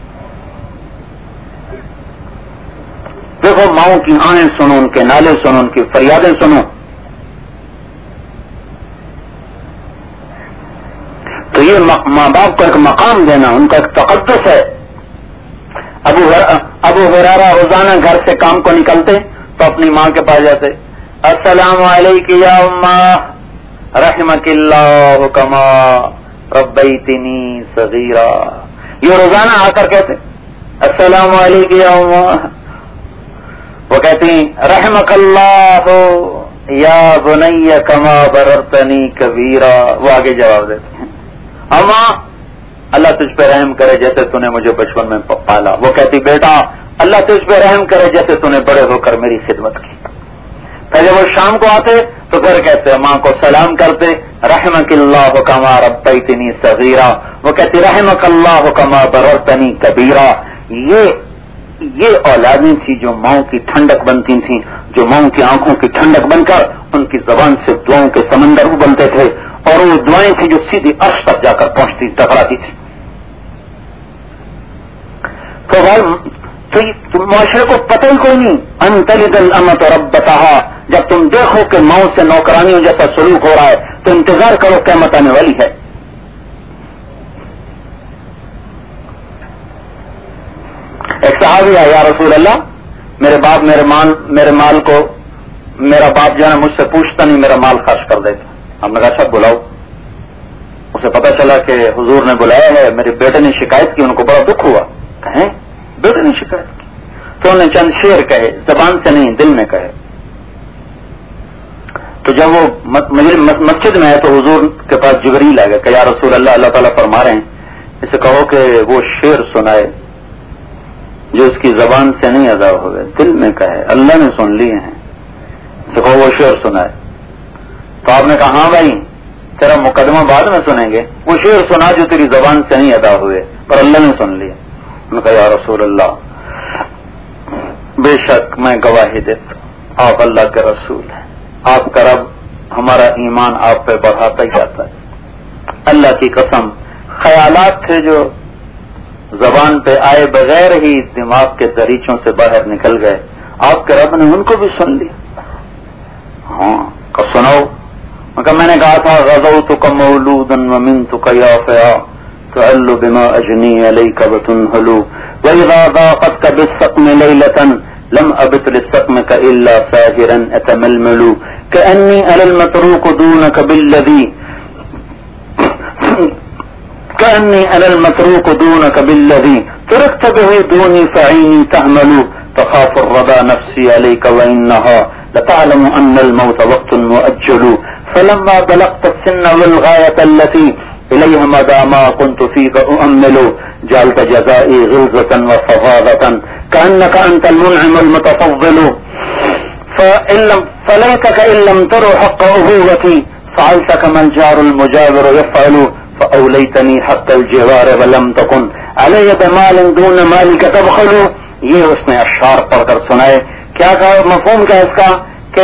دیکھو ماؤں کی آہیں سنو, ان کے نالے سنو, ان کی فریادیں سنو. تو یہ ماں باپ کو ایک مقام دینا, ان کا ایک تقدس ہے. ابو ابو ہریرہ روزانہ گھر سے کام کو نکلتے تو اپنی ماں کے پاس جاتے, السلام علیکم یا اماں رحمک اللہ کما ربیتنی صغیرا. یہ روزانہ آ کر کہتے السلام علیکم یا اماں. وہ کہتی رحمک اللہ یا بنی کما بررتنی کبیرا. وہ آگے جواب دیتے ہیں اماں اللہ تجھ پہ رحم کرے جیسے تو نے مجھے بچپن میں پالا. وہ کہتی بیٹا اللہ تجھ پہ رحم کرے جیسے تو نے بڑے ہو کر میری خدمت کی. پہلے وہ شام کو آتے تو پھر کہتے ماں کو سلام کرتے رحمک اللہ کما ربیتنی صغیرا. وہ کہتی رحمک اللہ کما بررتنی کبیرا. یہ یہ اولادیں تھی جو ماؤں کی ٹھنڈک بنتی تھیں, جو ماؤں کی آنکھوں کی ٹھنڈک بن کر ان کی زبان سے دعاؤں کے سمندر ابلتے تھے, اور وہ دعائیں تھیں جو سیدھی عرش تک جا کر پہنچتی ٹکراتی تھی. تو تو معاشرے کو پتہ ہی کوئی نہیں ان تلد الامۃ ربتہا. جب تم دیکھو کہ ماؤں سے نوکرانیوں جیسا سلوک ہو رہا ہے تو انتظار کرو قیامت آنے والی ہے. ایک صحابی ہے, یا رسول اللہ میرے باپ میرے مال میرے مال کو میرا باپ جو ہے مجھ سے پوچھتا نہیں, میرا مال خرچ کر دیتا. ہم نے کہا اچھا بلاؤ. اسے پتا چلا کہ حضور نے بلایا ہے, میرے بیٹے نے شکایت کی. ان کو بڑا دکھ ہوا, کہیں بیٹے نے شکایت کی. تو انہوں نے چند شعر کہے, زبان سے نہیں دل میں کہے. تو جب وہ مسجد میں ہے تو حضور کے پاس جبریل آ گیا کہ یا رسول اللہ اللہ تعالیٰ فرما رہے ہیں اسے کہو کہ وہ شعر سنائے جو اس کی زبان سے نہیں ادا ہوئے, دل میں کہے, اللہ نے سن لیے ہیں. اسے کہو وہ شعر سنائے. تو آپ نے کہا ہاں بھائی تیرا مقدمہ بعد میں سنیں گے, وہ شعر سنا جو تیری زبان سے نہیں ادا ہوئے پر اللہ نے سن لیا. انہوں نے کہا یا رسول اللہ بے شک میں گواہی دیتا ہوں آپ اللہ کے رسول ہیں, آپ کا رب ہمارا ایمان آپ پہ بڑھاتا ہی جاتا ہے. اللہ کی قسم خیالات تھے جو زبان پہ آئے بغیر ہی دماغ کے دریچوں سے باہر نکل گئے, آپ کے رب نے ان کو بھی سن لیا. ہاں کہ سناؤ. کہ میں نے کہا تھا غزوتک مولودا ومنتک یا فیا, تعل بما أجني عليك وتنهل وإذا ضاقتك بالسقم ليلة لم أبت لسقمك إلا ساهرا أتململ كأني أنا المتروك دونك بالذي كأني أنا المتروك دونك بالذي تركت به دوني فعيني تهمل تخاف الرضا نفسي عليك وإنها لتعلم أن الموت وقت مؤجل فلما بلغت السن والغاية التي إليها مدى ما كنت فيك أؤمل جعلت جزائي غلظة وفظاظة كأنك أنت المنعم المتفضل فإن لم فليتك إن لم تروا حق أبوتي فعلت كما الجار المجاور يفعل فأوليتني حتى الجوار ولم تكن علي بمال دون مالك تبخل. یہ اس نے اشعار پڑھ کر سنائے. کیا کہا مفہوم کیا اس کا کہ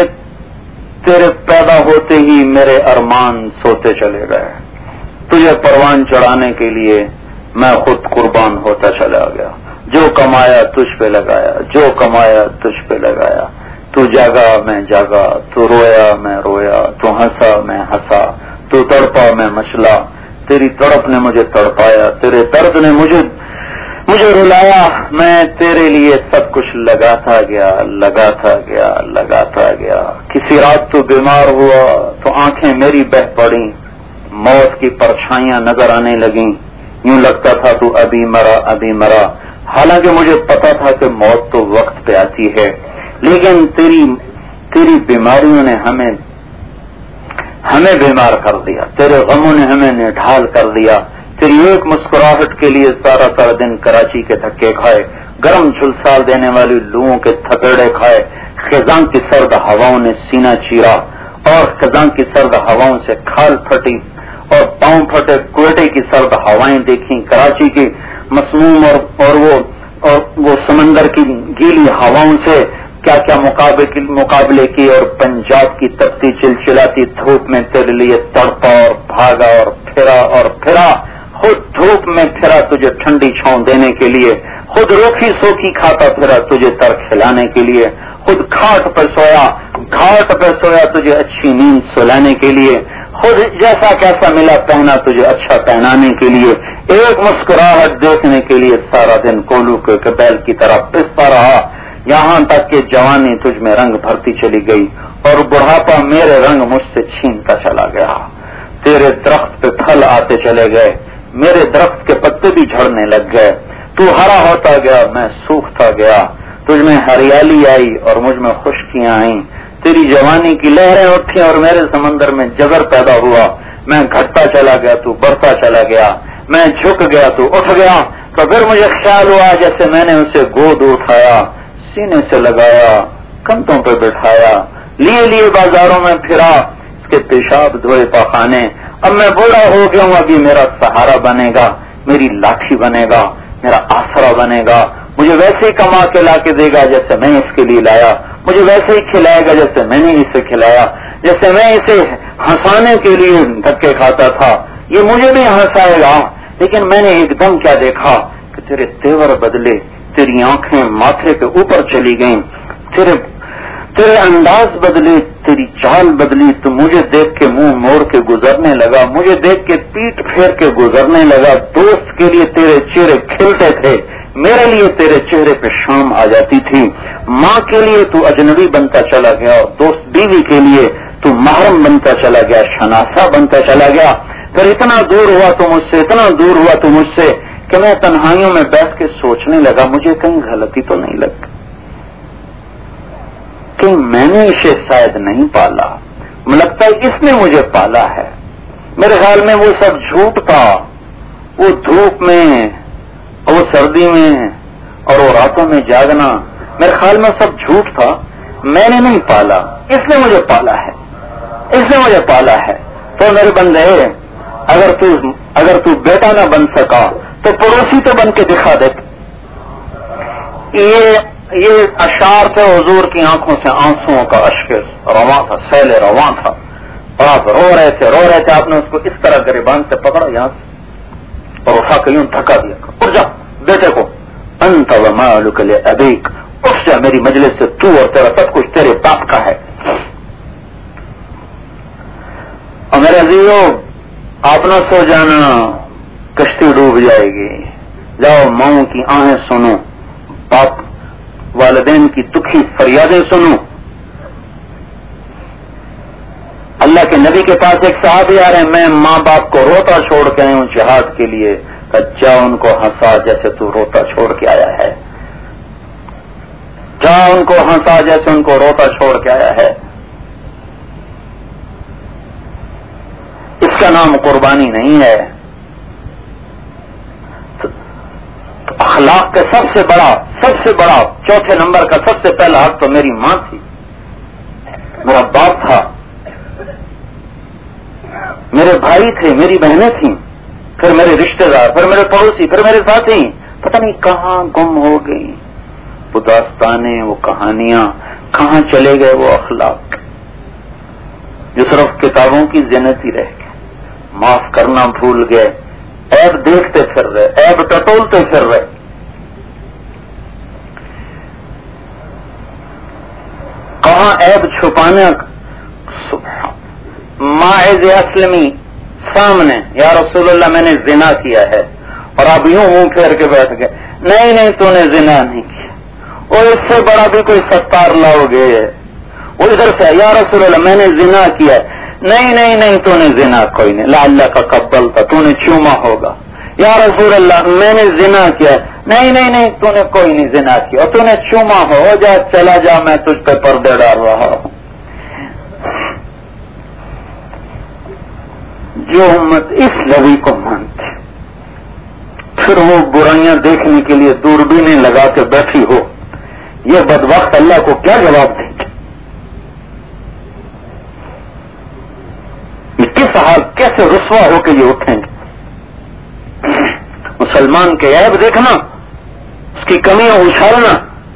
تیرے پیدا ہوتے ہی میرے ارمان سوتے چلے گئے, تجھے پروان چڑھانے کے لیے میں خود قربان ہوتا چلا گیا, جو کمایا تجھ پہ لگایا, جو کمایا تجھ پہ لگایا, تو جاگا میں جاگا, تو رویا میں رویا, تو ہنسا میں ہنسا, تو تڑپا میں مچلا, تیری تڑپ نے مجھے تڑپایا, تیرے درد نے مجھے مجھے رلایا, میں تیرے لیے سب کچھ لگاتا گیا لگاتا گیا لگاتا گیا. کسی رات تو بیمار ہوا تو آنکھیں میری بہہ پڑیں, موت کی پرچھائیاں نظر آنے لگیں, یوں لگتا تھا تو ابھی مرا ابھی مرا, حالانکہ مجھے پتا تھا کہ موت تو وقت پہ آتی ہے, لیکن تیری تیری بیماریوں نے ہمیں ہمیں بیمار کر دیا, تیرے غموں نے ہمیں نڈھال کر دیا. تیری ایک مسکراہٹ کے لیے سارا سارا دن کراچی کے دھکے کھائے, گرم جھلسال دینے والی لوؤں کے تھپیڑے کھائے, خزاں کی سرد ہواؤں نے سینہ چیرا اور خزاں کی سرد ہواؤں سے کھال پھٹی اور پاؤں پھٹے, کوئٹے کی سرد ہوائیں دیکھیں, کراچی کی مسموم اور اور وہ اور وہ سمندر کی گیلی ہواؤں سے کیا کیا مقابلے مقابلے کی, اور پنجاب کی تپتی چلچلاتی دھوپ میں تیرے لیے تڑپا اور بھاگا اور پھرا اور پھرا, خود دھوپ میں پھرا تجھے ٹھنڈی چھاؤں دینے کے لیے, خود روکھی سوکھی کھاتا پھرا تجھے تر کھلانے کے لیے, خود کھاٹ پر سویا گھاٹ پر سویا تجھے اچھی نیند سلانے کے لیے, خود جیسا کیسا ملا پہنا تجھے اچھا پہنانے کے لیے, ایک مسکراہٹ دیکھنے کے لیے سارا دن کولو کے بیل کی طرح پستا رہا, یہاں تک کہ جوانی تجھ میں رنگ بھرتی چلی گئی اور بڑھاپا میرے رنگ مجھ سے چھینتا چلا گیا. تیرے درخت پہ پھل آتے چلے گئے, میرے درخت کے پتے بھی جھڑنے لگ گئے, تو ہرا ہوتا گیا میں سوکھتا گیا, تجھ میں ہریالی آئی اور مجھ میں خشکیاں آئیں, تیری جوانی کی لہریں اٹھی اور میرے سمندر میں جگر پیدا ہوا, میں گھٹتا چلا گیا تو بڑھتا چلا گیا, میں جھک گیا تو اٹھ گیا. تو پھر مجھے خیال ہوا جیسے میں نے اسے گود اٹھایا, سینے سے لگایا, کندھوں پہ بٹھایا, لیے لیے بازاروں میں پھرا, اس کے پیشاب دھوئے پاخانے. اب میں بوڑھا ہو گیا ہوں, ابھی میرا سہارا بنے گا, میری لاٹھی بنے گا, میرا آسرا بنے گا, مجھے ویسے ہی کما کے لا کے دے گا جیسے میں اس کے لیے لایا, مجھے ویسے ہی کھلائے گا جیسے میں نے اسے کھلایا, جیسے میں اسے ہنسانے کے لیے دھکے کھاتا تھا یہ مجھے بھی ہنسائے گا. لیکن میں نے ایک دم کیا دیکھا کہ تیرے تیور بدلے, تیری آنکھیں ماتھے کے اوپر چلی گئیں, تیرے تیرے انداز بدلے, تیری چال بدلی, تو مجھے دیکھ کے منہ موڑ کے گزرنے لگا, مجھے دیکھ کے پیٹ پھیر کے گزرنے لگا. دوست کے لیے تیرے چہرے کھلتے تھے, میرے لیے تیرے چہرے پہ شام آ جاتی تھی. ماں کے لیے تو اجنبی بنتا چلا گیا اور دوست بیوی کے لیے تو محرم بنتا چلا گیا, شناسا بنتا چلا گیا. پھر اتنا دور ہوا تو مجھ سے, اتنا دور ہوا تو مجھ سے کہ میں تنہائیوں میں بیٹھ کے سوچنے لگا مجھے کہیں غلطی تو نہیں لگ کہ میں نے اسے شاید نہیں پالا, لگتا ہے اس نے مجھے پالا ہے. میرے خیال میں وہ سب جھوٹ تھا, وہ دھوپ میں اور وہ سردی میں اور وہ راتوں میں جاگنا, میرے خیال میں سب جھوٹ تھا. میں نے نہیں پالا, اس نے مجھے پالا ہے, اس نے مجھے پالا ہے. تو میرے بندے, اگر تو اگر تو بیٹا نہ بن سکا تو پڑوسی تو بن کے دکھا دے. یہ یہ اشعار تھے حضور کی آنکھوں سے آنسوؤں کا اشک رواں تھا, سیل رواں تھا, اور آپ رو رہے تھے رو رہے تھے آپ نے اس کو اس طرح گریبان سے پکڑا یہاں سے اور اٹھا کے یوں دھکا دیا, اٹھ جا بیٹے کو, انت ومالک لابیک, اٹھ جا میری مجلس سے, تو اور تیرا سب کچھ تیرے باپ کا ہے. اور میرے عزیزو, آپ نہ سو جانا, کشتی ڈوب جائے گی. جاؤ ماؤں کی آہیں سنو, باپ والدین کی دکھی فریادیں سنو. اللہ کے نبی کے پاس ایک صحابی آ رہے ہیں, میں ماں باپ کو روتا چھوڑ کے آیا ہوں جہاد کے لیے. جا ان کو ہنسا جیسے تو روتا چھوڑ کے آیا ہے, جا ان کو ہنسا جیسے ان کو روتا چھوڑ کے آیا ہے. اس کا نام قربانی نہیں ہے. اخلاق کا سب سے بڑا سب سے بڑا چوتھے نمبر کا سب سے پہلا حق تو میری ماں تھی, میرا باپ تھا, میرے بھائی تھے, میری بہنیں تھیں, پھر میرے رشتے دار, پھر میرے پڑوسی, پھر میرے ساتھی. پتہ نہیں کہاں گم ہو گئی وہ داستانیں, وہ کہانیاں, کہاں چلے گئے وہ اخلاق جو صرف کتابوں کی زینت ہی رہ گئے. معاف کرنا بھول گئے, عیب دیکھتے پھر رہے, عیب ٹٹولتے پھر رہے. کہاں عیب چھپانے. سبحان ماعز اسلمی سامنے, یا رسول اللہ میں نے زنا کیا ہے, اور آپ یوں منہ پھیر کے بیٹھ گئے, نہیں نہیں تو نے زنا نہیں کیا, اور اس سے بڑا بھی کوئی ستار لاؤ گے. وہ ادھر سے, یا رسول اللہ میں نے زنا کیا ہے, نہیں نہیں نہیں تو نے زنا کوئی نہیں, لا اللہ کا قبل تھا, تو نے چوما ہوگا. یا رسول اللہ میں نے زنا کیا ہے, نہیں نہیں نہیں تو نے کوئی نہیں زنا کیا, اور تو نے چوما ہو, جا چلا جا, میں تجھ پہ پردے ڈال رہا ہوں. جو امت اس نبی کو مانتے پھر وہ برائیاں دیکھنے کے لیے دوربینیں لگا کے بیٹھی ہو, یہ بدبخت اللہ کو کیا جواب دیں گے؟ یہ کس حال کیسے رسوا ہو کے یہ اٹھیں گے؟ مسلمان کے عیب دیکھنا, اس کی کمیاں اچھالنا,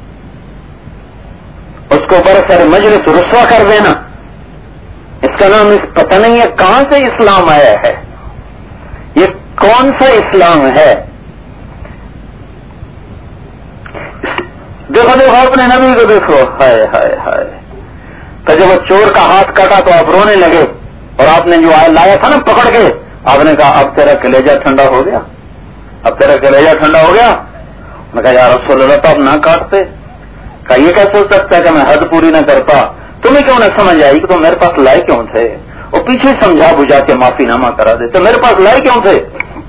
اس کو برسر مجلس رسوا کر دینا, اس کا نام اس پتہ نہیں ہے کہاں سے اسلام آیا ہے, یہ کون سا اسلام ہے؟ دیکھو دیکھو اپنے نبی کو دیکھو, ہائے ہائے ہائے. تو جب وہ چور کا ہاتھ کاٹا تو آپ رونے لگے, اور آپ نے جو لایا تھا نا پکڑ کے, آپ نے کہا اب تیرا کلیجہ ٹھنڈا ہو گیا, اب تیرا کلیجہ ٹھنڈا ہو گیا. میں کہا یا رسول اللہ تو اب نہ کاٹتے. کہا یہ کیا سوچ سکتا ہے کہ میں حد پوری نہ کرتا, تمہیں کیوں نہ سمجھ آئی کہ تم میرے پاس لائے کیوں تھے, اور پیچھے سمجھا بجھا کے معافی نامہ کرا دے, تو میرے پاس لائے کیوں تھے؟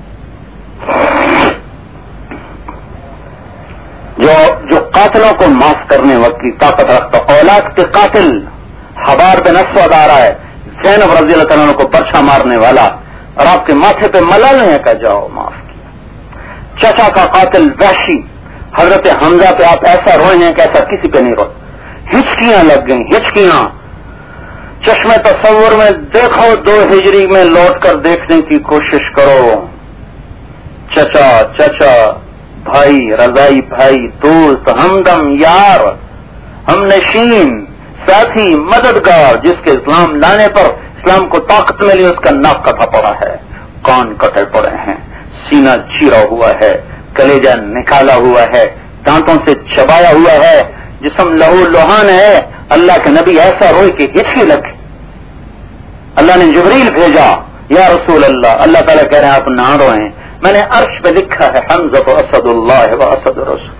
جو جو قاتلوں کو معاف کرنے وقت کی طاقت رکھتا, اولاد کے قاتل حبار بن اسود آ رہا ہے, زینب رضی اللہ تعالیٰ کو پرچھا مارنے والا, اور آپ کے ماتھے پہ ملال ہے کہ جاؤ معاف کیا. چچا کا قاتل وحشی حضرت حمزہ پہ آپ ایسا روئے ہیں کہ ایسا کسی پہ نہیں روئے. ہچکیاں لگ گئیں, ہچکیاں. چشمے تصور میں دیکھو, دو ہجری میں لوٹ کر دیکھنے کی کوشش کرو. چچا چچا بھائی, رضائی بھائی, دوست, ہمدم, یار, ہم نشین, ساتھی, مددگار, جس کے اسلام لانے پر اسلام کو طاقت ملی, اس کا ناک کٹا پڑا ہے, کان کٹے پڑے ہیں, سینہ چیرا ہوا ہے, کلیجہ نکالا ہوا ہے, دانتوں سے چبایا ہوا ہے, جسم لہو لوہان ہے. اللہ کے نبی ایسا روئے کہ ہچکی لگ. اللہ نے جبریل بھیجا, یا رسول اللہ, اللہ تعالیٰ کہہ رہے ہیں آپ نہ روئیں, میں نے عرش پہ لکھا ہے حمزہ و اسد اللہ و اسد رسول.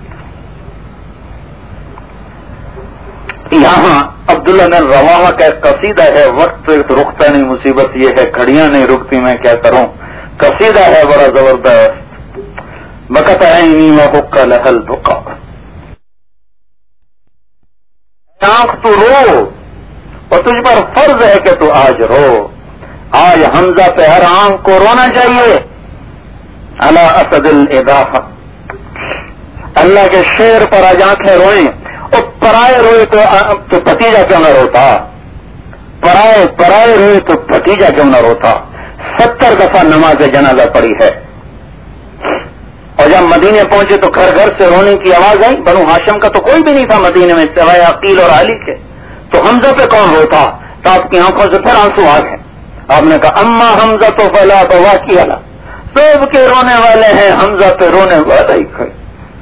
یہاں عبداللہ بن رواحہ کا ایک قصیدہ ہے, وقت پہ رکتا نہیں, مصیبت یہ ہے گھڑیاں نہیں رکتی, میں کیا کروں. قصیدہ ہے بڑا زبردست. بکت عینی وحق لها البقاء, آنکھ تو رو, اور تجھ پر فرض ہے کہ تو آج رو. آج حمزہ پہ ہر آنکھ کو رونا چاہیے. علی اسد الاضافہ, اللہ کے شیر پر آج آنکھیں روئیں. اور پرائے روئے تو, تو بھتیجا کیوں نہ روتا, پرائے پرائے روئے تو بھتیجا کیوں نہ روتا. ستر دفعہ نماز جنازہ پڑی ہے, اور جب مدینے پہنچے تو گھر گھر سے رونے کی آواز آئی. بنو ہاشم کا تو کوئی بھی نہیں تھا مدینے میں سوائے عقیل اور علی کے, تو حمزہ پہ کون روتا؟ تو آپ کی آنکھوں سے پھر آنسو آ گئے. آپ نے کہا اما حمزہ تو فلا تو واقعی اللہ, سب کے رونے والے ہیں, حمزہ پہ رونے والا ہی کھڑے.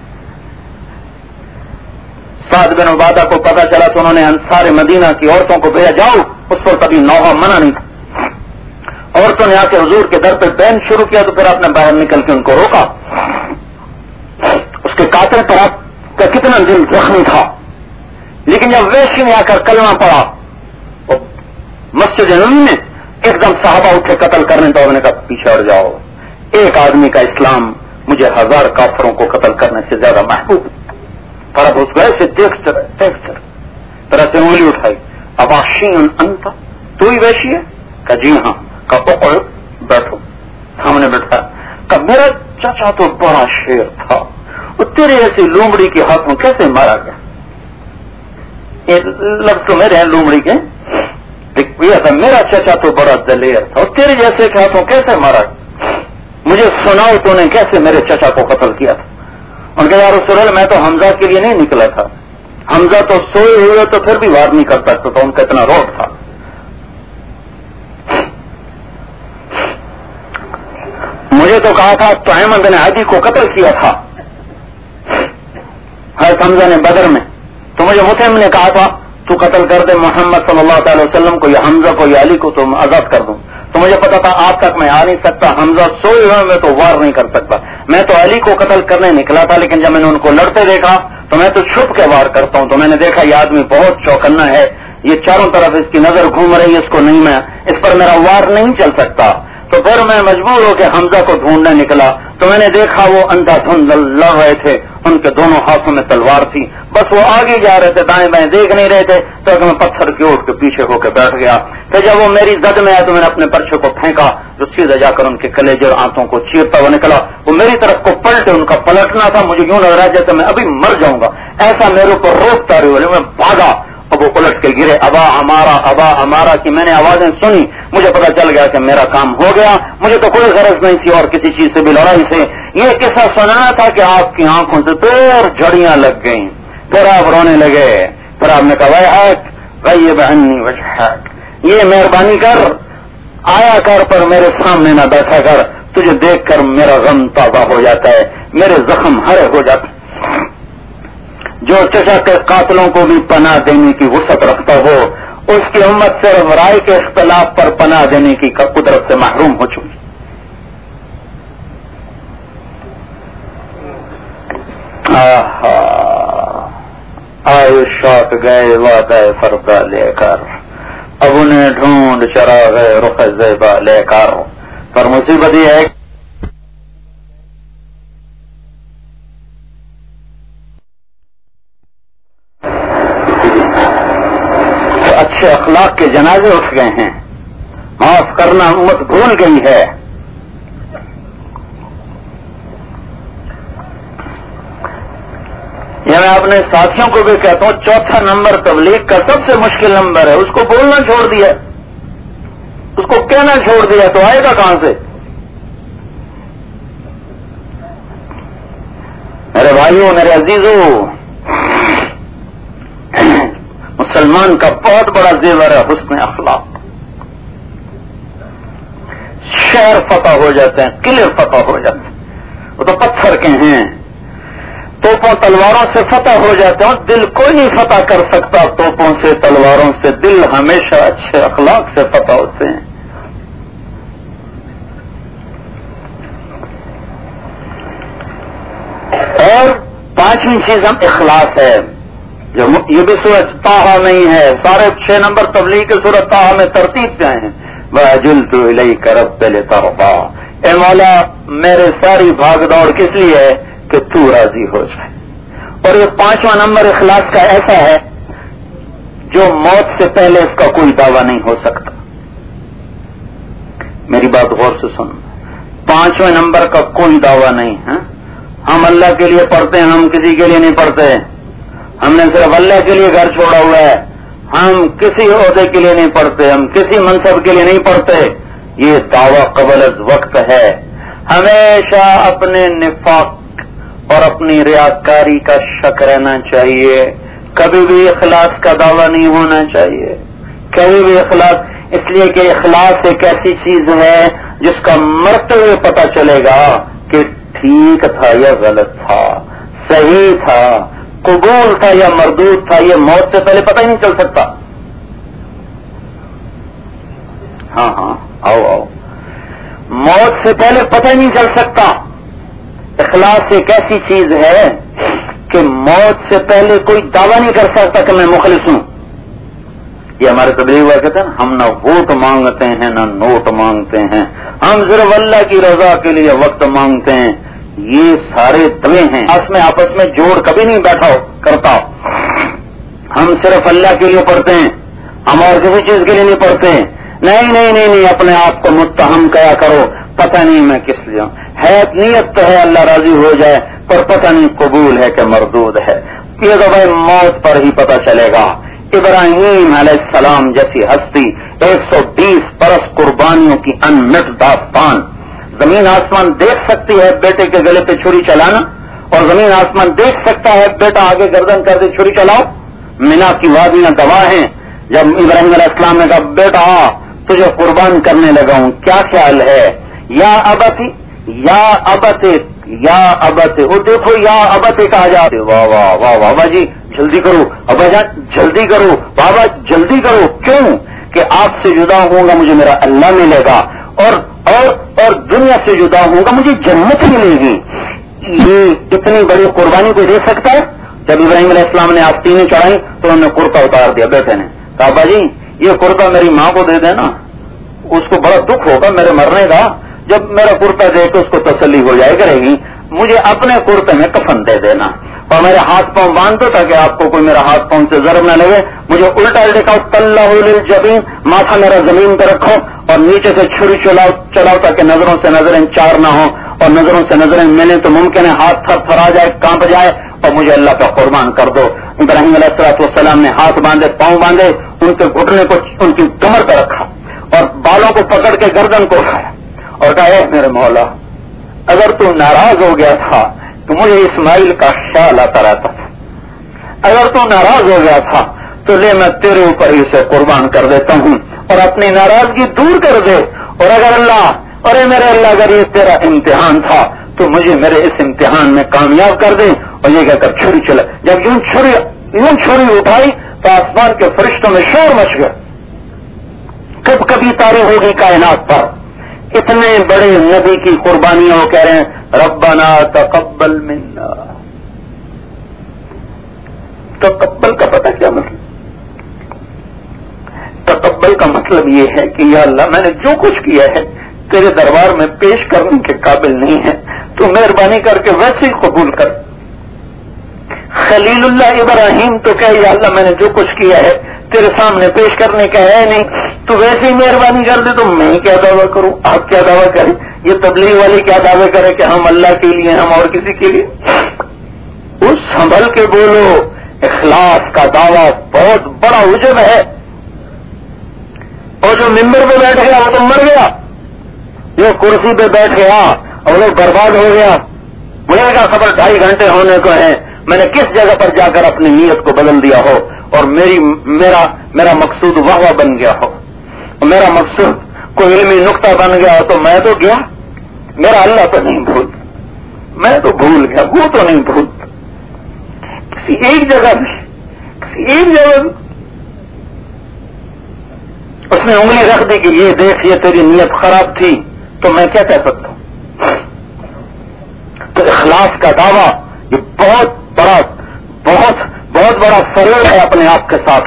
سعد بن عبادہ کو پتا چلا تو انہوں نے انصار مدینہ کی عورتوں کو بھیجا, جاؤ, اس پر کبھی نوحہ منع نہیں تھا, عورتوں نے آ کے حضور کے در پہ بین شروع کیا تو پھر آپ نے باہر نکل کے ان کو روکا. اس کے قاتل پر آپ کا کتنا دل زخمی تھا، لیکن جب ویشی نے آ کر کلمہ پڑا مسجد نبوی میں، ایک دم صحابہ اٹھے قتل کرنے، تو انہوں نے کہا پیچھے ہٹ جاؤ، ایک آدمی کا اسلام مجھے ہزار کافروں کو قتل کرنے سے زیادہ محبوب. پر اب اس کو ایسے دیکھتے رہے دیکھتے رہے طرح سے انگلی اٹھائی، اباشین انت، تو ہی ویشی ہے؟ کہ جی ہاں. کہ اقعد، بیٹھو. سامنے بیٹھا. کہ میرا چچا تو بڑا شیر تھا، وہ تیرے ایسی لومڑی کے ہاتھوں کیسے مارا گیا؟ یہ لفظ تو میرے ہیں لومڑی کے. میرا چچا تو بڑا دلیر تھا، اور تیرے جیسے کے ہاتھوں کیسے مارا گیا؟ مجھے سناؤ تو نے کیسے میرے چچا کو قتل کیا تھا؟ ان کے یار رسول اللہ، میں تو حمزہ کے لیے نہیں نکلا تھا. حمزہ تو سوئے ہوئے تو پھر بھی وار نہیں کر سکتا تھا، ان کا اتنا روب تھا. مجھے تو کہا تھا طعیم بن عدی کو قتل کیا تھا حضرت حمزہ نے بدر میں، تو مجھے مسلم نے کہا تھا تو قتل کر دے محمد صلی اللہ تعالی وسلم کو یا حمزہ کو یا علی کو، تو آزاد کر دوں. تو مجھے پتا تھا آپ تک میں آ نہیں سکتا، حمزہ سوئے ہوئے میں تو وار نہیں کر سکتا. میں تو علی کو قتل کرنے نکلا تھا، لیکن جب میں نے ان کو لڑتے دیکھا تو میں تو چھپ کے وار کرتا ہوں. تو میں نے دیکھا یہ آدمی بہت چوکنا ہے، یہ چاروں طرف اس کی نظر گھوم رہی ہے، اس کو نہیں، میں اس پر میرا وار نہیں چل سکتا. تو پھر میں مجبور ہو کے حمزہ کو ڈھونڈنے نکلا، تو میں نے دیکھا وہ اندھا دھند لڑ رہے تھے، ان کے دونوں ہاتھوں میں تلوار تھی، بس وہ آگے جا رہے تھے، دائیں بائیں دیکھ نہیں رہے تھے. تو میں پتھر کی اٹھ کے پیچھے ہو کے بیٹھ گیا. پھر جب وہ میری زد میں آیا تو میں نے اپنے پرچے کو پھینکا، جو سیدھا جا کر ان کے کلیجے اور آنتوں کو چیرتا ہوا نکلا. وہ میری طرف کو پلٹے، ان کا پلٹنا تھا، مجھے یوں لگ رہا ہے جیسے میں ابھی مر جاؤں گا، ایسا میرے اوپر روکتا رہی. میں بھاگا، اب وہ پلٹ کے گرے، ابا ہمارا ابا ہمارا کی میں نے آوازیں سنی. مجھے پتا چل گیا کہ میرا کام ہو گیا. مجھے تو کوئی غرض نہیں تھی اور کسی چیز سے بھی لڑائی سے. یہ قصہ سنانا تھا کہ آپ کی آنکھوں سے پھر جھڑیاں لگ گئیں، پھر آپ رونے لگے. پھر آپ نے کہا ویحک غیب عنی وجہک، یہ مہربانی کر آیا کر پر میرے سامنے نہ بیٹھا کر، تجھے دیکھ کر میرا غم تازہ ہو جاتا ہے، میرے زخم ہرے ہو جاتے ہیں. جو چچا کے قاتلوں کو بھی پناہ دینے کی وسعت رکھتا ہو، اس کی امت صرف رائے کے اختلاف پر پناہ دینے کی قدرت سے محروم ہو چکی. آئے شوق گئے وعدہ فردا لے کر، اب انہیں ڈھونڈ چرا گئے رخ زیبا لے کر. پر مصیبت یہ ہے اچھے اخلاق کے جنازے اٹھ گئے ہیں، معاف کرنا امت بھول گئی ہے. یہ میں اپنے ساتھیوں کو بھی کہتا ہوں، چوتھا نمبر تبلیغ کا سب سے مشکل نمبر ہے. اس کو بولنا چھوڑ دیا، اس کو کہنا چھوڑ دیا تو آئے گا کہاں سے؟ میرے بھائیوں، میرے عزیزوں، مسلمان کا بہت بڑا زیور ہے حسن اخلاق. شہر فتح ہو جاتے ہیں، قلعے فتح ہو جاتے ہیں، وہ تو پتھر کے ہیں. توپوں تلواروں سے فتح ہو جاتے ہیں، دل کوئی نہیں فتح کر سکتا توپوں سے تلواروں سے. دل ہمیشہ اچھے اخلاق سے فتح ہوتے ہیں. اور پانچویں چیز ہم اخلاص ہے، جو یہ بھی سورج طٰہٰ نہیں ہے، سارے چھ نمبر تبلیغ کے سورج طٰہٰ میں ترتیب سے آئے ہیں. وَعَجِلْتُ إِلَيْكَ رَبِّ لِتَرْضَىٰ، اے مولا میرے ساری بھاگ دوڑ کس لیے ہے کہ تو راضی ہو جائے. اور یہ پانچواں نمبر اخلاص کا ایسا ہے جو موت سے پہلے اس کا کوئی دعویٰ نہیں ہو سکتا. میری بات غور سے سن، پانچویں نمبر کا کوئی دعویٰ نہیں ہے. ہم اللہ کے لیے پڑھتے ہیں، ہم کسی کے لیے نہیں پڑھتے. ہم نے صرف اللہ کے لیے گھر چھوڑا ہوا ہے، ہم کسی عہدے کے لیے نہیں پڑھتے، ہم کسی منصب کے لیے نہیں پڑھتے. یہ دعویٰ قبل از وقت ہے. ہمیشہ اپنے نفاق اور اپنی ریاکاری کا شک رہنا چاہیے. کبھی بھی اخلاص کا دعویٰ نہیں ہونا چاہیے، کبھی بھی اخلاص. اس لیے کہ اخلاص ایک ایسی چیز ہے جس کا مرتے ہوئے پتہ چلے گا کہ ٹھیک تھا یا غلط تھا، صحیح تھا، قبول تھا یا مردود تھا. یہ موت سے پہلے پتہ ہی نہیں چل سکتا. ہاں ہاں آؤ آؤ موت سے پہلے پتہ ہی نہیں چل سکتا. اخلاص ایک ایسی چیز ہے کہ موت سے پہلے کوئی دعویٰ نہیں کر سکتا کہ میں مخلص ہوں. یہ ہمارے تبلیغ والے کہتے ہیں ہم نہ ووٹ مانگتے ہیں نہ نوٹ مانگتے ہیں, ہم صرف اللہ کی رضا کے لیے وقت مانگتے ہیں. یہ سارے دعوے ہیں, اس میں آپس میں جوڑ کبھی نہیں بیٹھا کرتا. ہم صرف اللہ کے لیے پڑھتے ہیں, ہم اور کسی چیز کے لیے نہیں پڑھتے ہیں. نہیں نہیں نہیں نہیں اپنے آپ کو متہم کیا کرو, پتہ نہیں میں کس لیے ہوں. ہے نیت تو ہے اللہ راضی ہو جائے, پر پتہ نہیں قبول ہے کہ مردود ہے. یہ تو بھائی موت پر ہی پتہ چلے گا. ابراہیم علیہ السلام جیسی ہستی, ایک سو بیس برس قربانیوں کی انمٹ داستان. زمین آسمان دیکھ سکتی ہے بیٹے کے گلے پہ چھری چلانا, اور زمین آسمان دیکھ سکتا ہے بیٹا آگے گردن کر دے چھری چلاؤ. مینا کی وادیاں گواہ ہیں. جب ابراہیم علیہ السلام نے کہا بیٹا تجھے قربان کرنے لگا ہوں, کیا خیال ہے؟ یا ابتی یا ابت یا ابت, وہ دیکھو یا ابت کہا جاتے. واہ واہ واہ بابا جی جلدی کرو, ابا جان جلدی کرو, بابا جلدی کرو. کیوں کہ آپ سے جدا ہوں گا مجھے میرا اللہ ملے گا, اور اور اور دنیا سے جدا ہوں گا مجھے جنت ملے گی. یہ اتنی بڑی قربانی کو دے سکتا ہے؟ جب ابراہیم علیہ السلام نے آستینیں چڑھائی تو انہوں نے کرتا اتار دیا. بیٹے نے کہا ابا جی یہ کرتا میری ماں کو دے دینا, اس کو بڑا دکھ ہوگا میرے مرنے کا. جب میرا کرتا دے تو اس کو تسلی ہو جائے کرے گی. مجھے اپنے کرتے میں کفن دے دینا, اور میرے ہاتھ پاؤں باندھ دو تاکہ آپ کو کوئی میرا ہاتھ پاؤں سے ضرب نہ لگے. مجھے الٹا دکھاؤ, تلہ للجبین, ماتھا میرا زمین پہ رکھو, اور نیچے سے چھری چلاؤ چلاؤ تاکہ نظروں سے نظریں چار نہ ہو, اور نظروں سے نظریں ملیں تو ممکن ہے ہاتھ تھر تھرا جائے, کانپ جائے, اور مجھے اللہ کا قربان کر دو. ابراہیم علیہ الصلوۃ والسلام نے ہاتھ باندھے, پاؤں باندھے, ان کے گھٹنے کو ان کی کمر پہ رکھا, اور بالوں کو پکڑ کے گردن کو اٹھایا, اور کہا اے میرے مولا اگر تو ناراض ہو گیا تھا تو مجھے اسماعیل کا خیال آتا رہتا تھا, اگر تو ناراض ہو گیا تھا تو لے میں تیرے اوپر ہی اسے قربان کر دیتا ہوں, اور اپنی ناراضگی دور کر دے. اور اگر اللہ ارے میرے اللہ اگر یہ تیرا امتحان تھا تو مجھے میرے اس امتحان میں کامیاب کر دے. اور یہ کہہ کر چھری چلا. جب یوں چھری یوں چھری اٹھائی تو آسمان کے فرشتوں میں شور مچ گیا. کب کبھی طاری ہوگی کائنات پر. اتنے بڑے نبی کی قربانیاں وہ کہہ رہے ہیں ربنا تقبل منا. تقبل کا پتہ کیا مطلب؟ تقبل کا مطلب یہ ہے کہ یا اللہ میں نے جو کچھ کیا ہے تیرے دربار میں پیش کرنے کے قابل نہیں ہے, تو مہربانی کر کے ویسے ہی قبول کر. خلیل اللہ ابراہیم تو کہ یا اللہ میں نے جو کچھ کیا ہے تیرے سامنے پیش کرنے کا ہے نہیں, تو ویسے ہی مہربانی کر دے. تو میں کیا دعویٰ کروں, آپ کیا دعویٰ کریں, یہ تبلیغ والے کیا دعوے کریں کہ ہم اللہ کے لیے ہم اور کسی کے لیے. اس سنبھل کے بولو, اخلاص کا دعویٰ بہت بڑا عجب ہے. اور جو ممبر پہ بیٹھ گیا وہ تو مر گیا, جو کرسی پہ بیٹھ گیا اور وہ برباد ہو گیا. مجھے کا خبر ڈھائی گھنٹے ہونے کو ہے, میں نے کس جگہ پر جا کر اپنی نیت کو بدل دیا ہو, اور میری میرا میرا مقصود واہ واہ بن گیا ہو, اور میرا مقصود کوئی علمی نقطہ بن گیا ہو, تو میں تو گیا, میرا اللہ تو نہیں بھول, میں تو بھول گیا, وہ تو نہیں بھول. کسی ایک جگہ بھی کسی ایک جگہ بھی اس نے انگلی رکھ دی کہ یہ دیکھ یہ تیری نیت خراب تھی, تو میں کیا کہہ سکتا ہوں. تو اخلاص کا دعویٰ یہ بہت بڑا بہت بہت بڑا فریب ہے اپنے آپ کے ساتھ.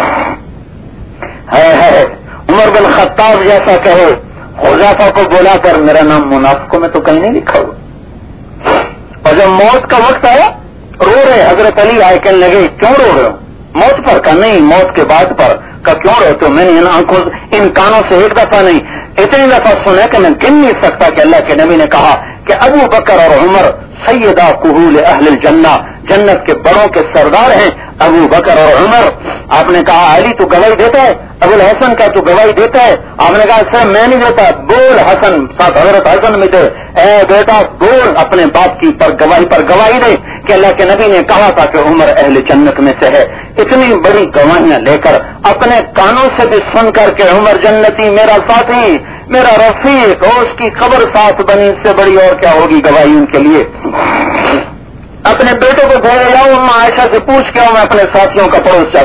ہے ہے عمر بن خطاب جیسا کہے, حذیفہ کو بولا کر میرا نام منافقوں میں تو کہیں نہیں لکھا ہوا. اور جب موت کا وقت آیا رو رہے, حضرت علی آئے کہنے لگے کیوں رو رہے ہو؟ موت پر کا نہیں, موت کے بعد پر کا کیوں رہتے ہو؟ میں نے ان آنکھوں ان کانوں سے ایک دفعہ نہیں اتنی دفعہ سنا کہ میں گن نہیں سکتا کہ اللہ کے نبی نے کہا کہ ابو بکر اور عمر سیدہ کہول اہل الجنہ, جنت کے بڑوں کے سردار ہیں ابو بکر اور عمر. آپ نے کہا علی تو گواہی دیتا ہے, ابو الحسن کا تو گواہی دیتا ہے. آپ نے کہا سر میں نہیں دیتا, بول حسن, ساتھ حضرت حسن میں دے, اے بیٹا بول اپنے باپ کی پر گواہی پر گواہی دے کہ اللہ کے نبی نے کہا تھا کہ عمر اہل جنت میں سے ہے. اتنی بڑی گواہیاں لے کر اپنے کانوں سے بھی سن کر کے عمر جنتی, میرا ساتھی, میرا رفیق, اور اس کی خبر ساتھ بنی, اس سے بڑی اور کیا ہوگی گواہی ان کے لیے. اپنے بیٹوں کو گھر لاؤ, عائشہ سے پوچھ کے میں اپنے ساتھیوں کا پڑوس جاتا ہوں.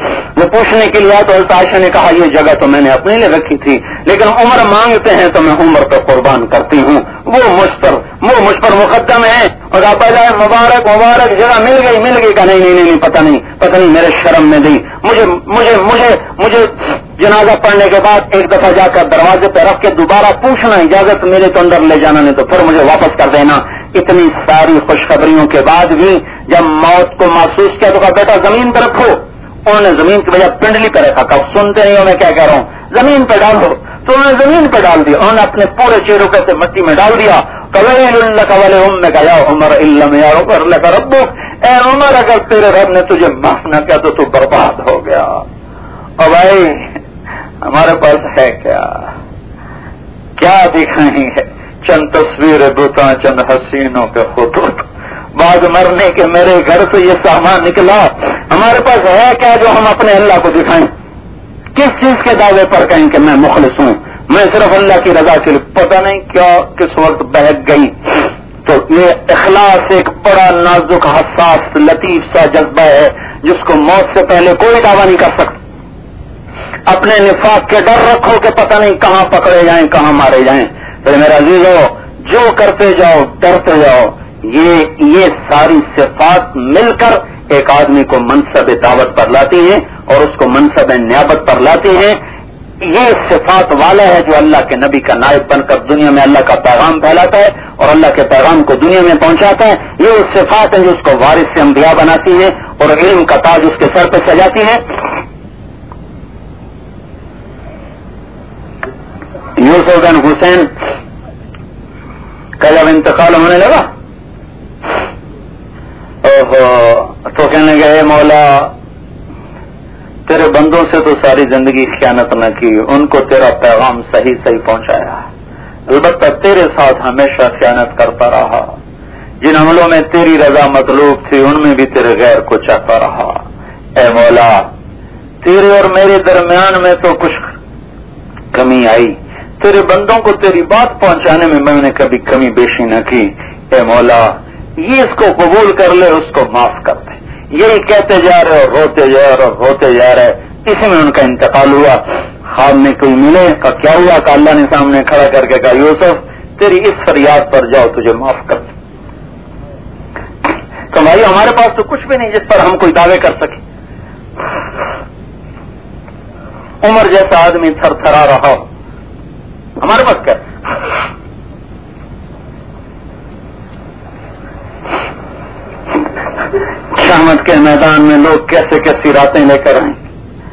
وہ پوچھنے کے لیے تو حضرت عائشہ نے کہا یہ جگہ تو میں نے اپنے لیے رکھی تھی، لیکن عمر مانگتے ہیں تو میں عمر پہ قربان کرتی ہوں، وہ مجھ پر وہ مجھ پر مقدم ہے۔ اور آپ بجائے مبارک مبارک جگہ مل گئی مل گئی کہ نہیں نہیں نہیں پتہ نہیں پتہ نہیں میرے شرم میں دی، مجھے مجھے مجھے مجھے جنازہ پڑھنے کے بعد ایک دفعہ جا کر دروازے پہ رکھ کے دوبارہ پوچھنا، اجازت ملے تو اندر لے جانا، نہیں تو پھر مجھے واپس کر دینا۔ اتنی ساری خوشخبریوں کے بعد بھی جب موت کو محسوس کیا تو کہا بیٹا زمین پہ رکھو، انہوں نے زمین کی بجائے پنڈلی پہ رکھا، کب سنتے نہیں ہو میں کیا کہہ رہا ہوں، زمین پہ ڈال دو، تو انہوں نے زمین پہ ڈال دیا، انہوں نے اپنے پورے چہروں کو سے مٹی میں ڈال دیا۔ قویل اللہ کا والے ام میں کہا یا عمر علم یا عمر لک ربک، اے عمر اگر تیرے رب نے تجھے معاف نہ کیا تو تو برباد ہو گیا۔ اور بھائی ہمارے پاس ہے کیا کیا دکھائیں گے؟ چند تصویر بتا، چند حسینوں کے خطوط، بعد مرنے کے میرے گھر سے یہ سامان نکلا، ہمارے پاس ہے کیا جو ہم اپنے اللہ کو دکھائیں؟ کس چیز کے دعوے پر کہیں کہ میں مخلص ہوں، میں صرف اللہ کی رضا کے لیے؟ پتہ نہیں کیا کس وقت بہک گئی۔ تو یہ اخلاص ایک بڑا نازک حساس لطیف سا جذبہ ہے جس کو موت سے پہلے کوئی دعویٰ نہیں کر سکتا۔ اپنے نفاق کے ڈر رکھو کہ پتہ نہیں کہاں پکڑے جائیں کہاں مارے جائیں۔ تو میرا عزیزو جو کرتے جاؤ ڈرتے جاؤ، یہ یہ ساری صفات مل کر ایک آدمی کو منصب دعوت پر لاتی ہیں اور اس کو منصب نیابت پر لاتی ہیں۔ یہ صفات والا ہے جو اللہ کے نبی کا نائب بن کر دنیا میں اللہ کا پیغام پھیلاتا ہے اور اللہ کے پیغام کو دنیا میں پہنچاتا ہے۔ یہ وہ صفات ہیں جو اس کو وارث انبیاء بناتی ہیں اور علم کا تاج اس کے سر پہ سجاتی ہیں۔ یوسف بن حسین کا جب انتقال ہونے لگا تو کہنے گئے مولا تیرے بندوں سے تو ساری زندگی خیانت نہ کی، ان کو تیرا پیغام صحیح صحیح پہنچایا، البتہ تیرے ساتھ ہمیشہ خیانت کرتا رہا، جن عملوں میں تیری رضا مطلوب تھی ان میں بھی تیرے غیر کو چاہتا رہا۔ اے مولا تیرے اور میرے درمیان میں تو کچھ کمی آئی، تیرے بندوں کو تیری بات پہنچانے میں میں نے کبھی کمی بیشی نہ کی، اے مولا یہ اس کو قبول کر لے اس کو معاف کر دے۔ یہی کہتے جا رہے اور روتے جا رہے اور روتے جا رہے، اسی میں ان کا انتقال ہوا۔ خواب میں کوئی ملے کہ کیا ہوا کہ اللہ نے سامنے کھڑا کر کے کہا یوسف تیری اس فریاد پر جاؤ تجھے معاف کر دے۔ تو بھائی ہمارے پاس تو کچھ بھی نہیں جس پر ہم کوئی دعوے کر سکیں۔ عمر جیسا آدمی تھر تھرا رہا ہو، ہمارے پاس کیا؟ قیامت کے میدان میں لوگ کیسے کیسی راتیں لے کر آئیں،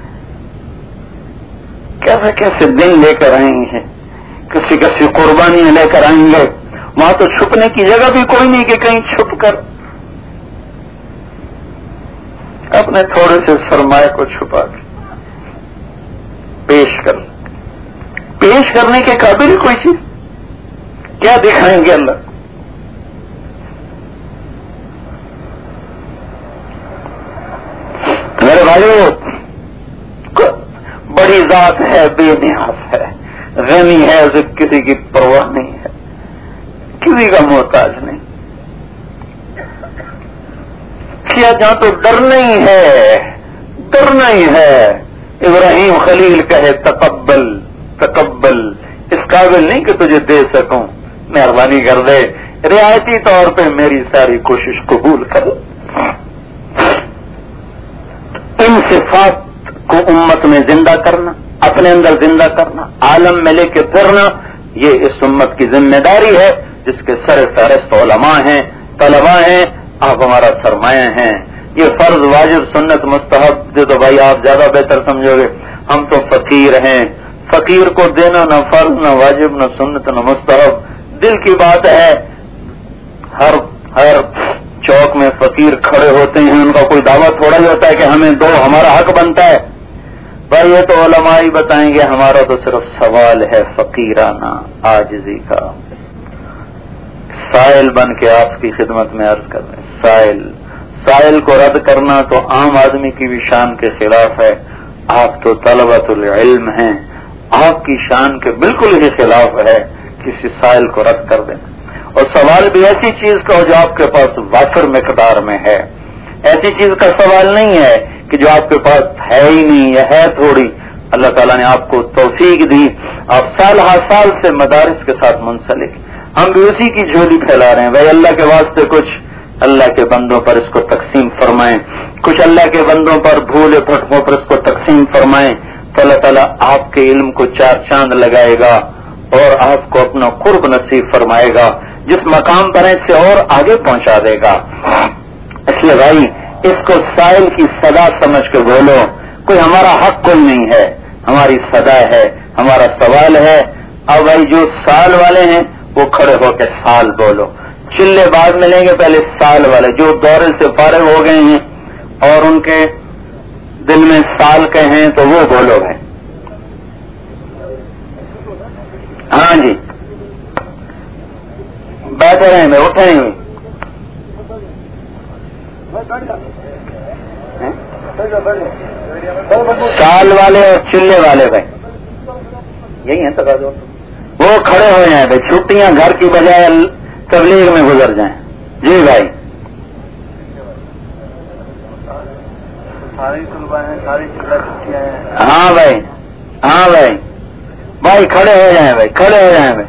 کیسے کیسے دن لے کر آئیں گے، کسی کسی قربانیاں لے کر آئیں گے، وہاں تو چھپنے کی جگہ بھی کوئی نہیں کہ کہیں چھپ کر اپنے تھوڑے سے سرمایہ کو چھپا کے پیش کر پیش کرنے کے قابل کوئی چیز کیا دکھائیں گے اللہ؟ میرے بھائیو بڑی ذات ہے، بے نیاز ہے، غنی ہے، اسے کسی کی پرواہ نہیں ہے، کسی کا محتاج نہیں کیا، جہاں تو ڈرنا ہی ہے ڈرنا ہی ہے۔ ابراہیم خلیل کہے تقبل تقبل، اس قابل نہیں کہ تجھے دے سکوں، مہربانی کر دے، رعایتی طور پہ میری ساری کوشش قبول کر۔ ان صفات کو امت میں زندہ کرنا، اپنے اندر زندہ کرنا، عالم میں لے کے پھرنا، یہ اس امت کی ذمہ داری ہے جس کے سر فہرست علماء ہیں، طلباء ہیں، آپ ہمارا سرمایہ ہیں۔ یہ فرض واجب سنت مستحب جو تو بھائی آپ زیادہ بہتر سمجھو گے، ہم تو فقیر ہیں، فقیر کو دینا نہ فرض نہ واجب نہ سنت نہ مستحب، دل کی بات ہے۔ ہر ہر چوک میں فقیر کھڑے ہوتے ہیں، ان کا کوئی دعویٰ تھوڑا ہی ہوتا ہے کہ ہمیں دو، ہمارا حق بنتا ہے۔ بھائی یہ تو علماء ہی بتائیں گے، ہمارا تو صرف سوال ہے فقیرانہ عاجزی کا۔ سائل بن کے آپ کی خدمت میں عرض کر رہے ہیں، سائل سائل کو رد کرنا تو عام آدمی کی بھی شان کے خلاف ہے، آپ تو طلبۃ العلم ہیں، آپ کی شان کے بالکل ہی خلاف ہے کسی سائل کو رد کر دینا۔ اور سوال بھی ایسی چیز کا ہو جو آپ کے پاس وافر مقدار میں ہے، ایسی چیز کا سوال نہیں ہے کہ جو آپ کے پاس ہے ہی نہیں یا ہے تھوڑی، اللہ تعالیٰ نے آپ کو توفیق دی، آپ سال ہر سال سے مدارس کے ساتھ منسلک، ہم بھی اسی کی جھولی پھیلا رہے ہیں۔ بھائی اللہ کے واسطے کچھ اللہ کے بندوں پر اس کو تقسیم فرمائیں، کچھ اللہ کے بندوں پر بھولے بھٹکوں پر اس کو تقسیم فرمائیں، تو اللہ تعالیٰ آپ کے علم کو چار چاند لگائے گا اور آپ کو اپنا قرب نصیب فرمائے گا، جس مقام پر اس سے اور آگے پہنچا دے گا۔ اس لیے بھائی اس کو سائل کی صدا سمجھ کے بولو، کوئی ہمارا حق کوئی نہیں ہے، ہماری صدا ہے، ہمارا سوال ہے۔ اب بھائی جو سال والے ہیں وہ کھڑے ہو کے سال بولو، چلے بعد ملیں گے، پہلے سال والے جو دورے سے فارغ ہو گئے ہیں اور ان کے دل میں سال کے ہیں تو وہ بولو گے۔ ہاں جی بیٹھے رہے میں اٹھے نہیں سال والے اور چلے والے بھائی یہی ہیں تقاضا، وہ کھڑے ہوئے ہیں بھائی، چھٹیاں گھر کی بجائے تبلیغ میں گزر جائیں۔ جی بھائی ساری طلباء ہیں، ساری چھٹیاں ہیں۔ ہاں بھائی ہاں بھائی بھائی کھڑے ہو جائیں بھائی، کھڑے ہو جائیں بھائی۔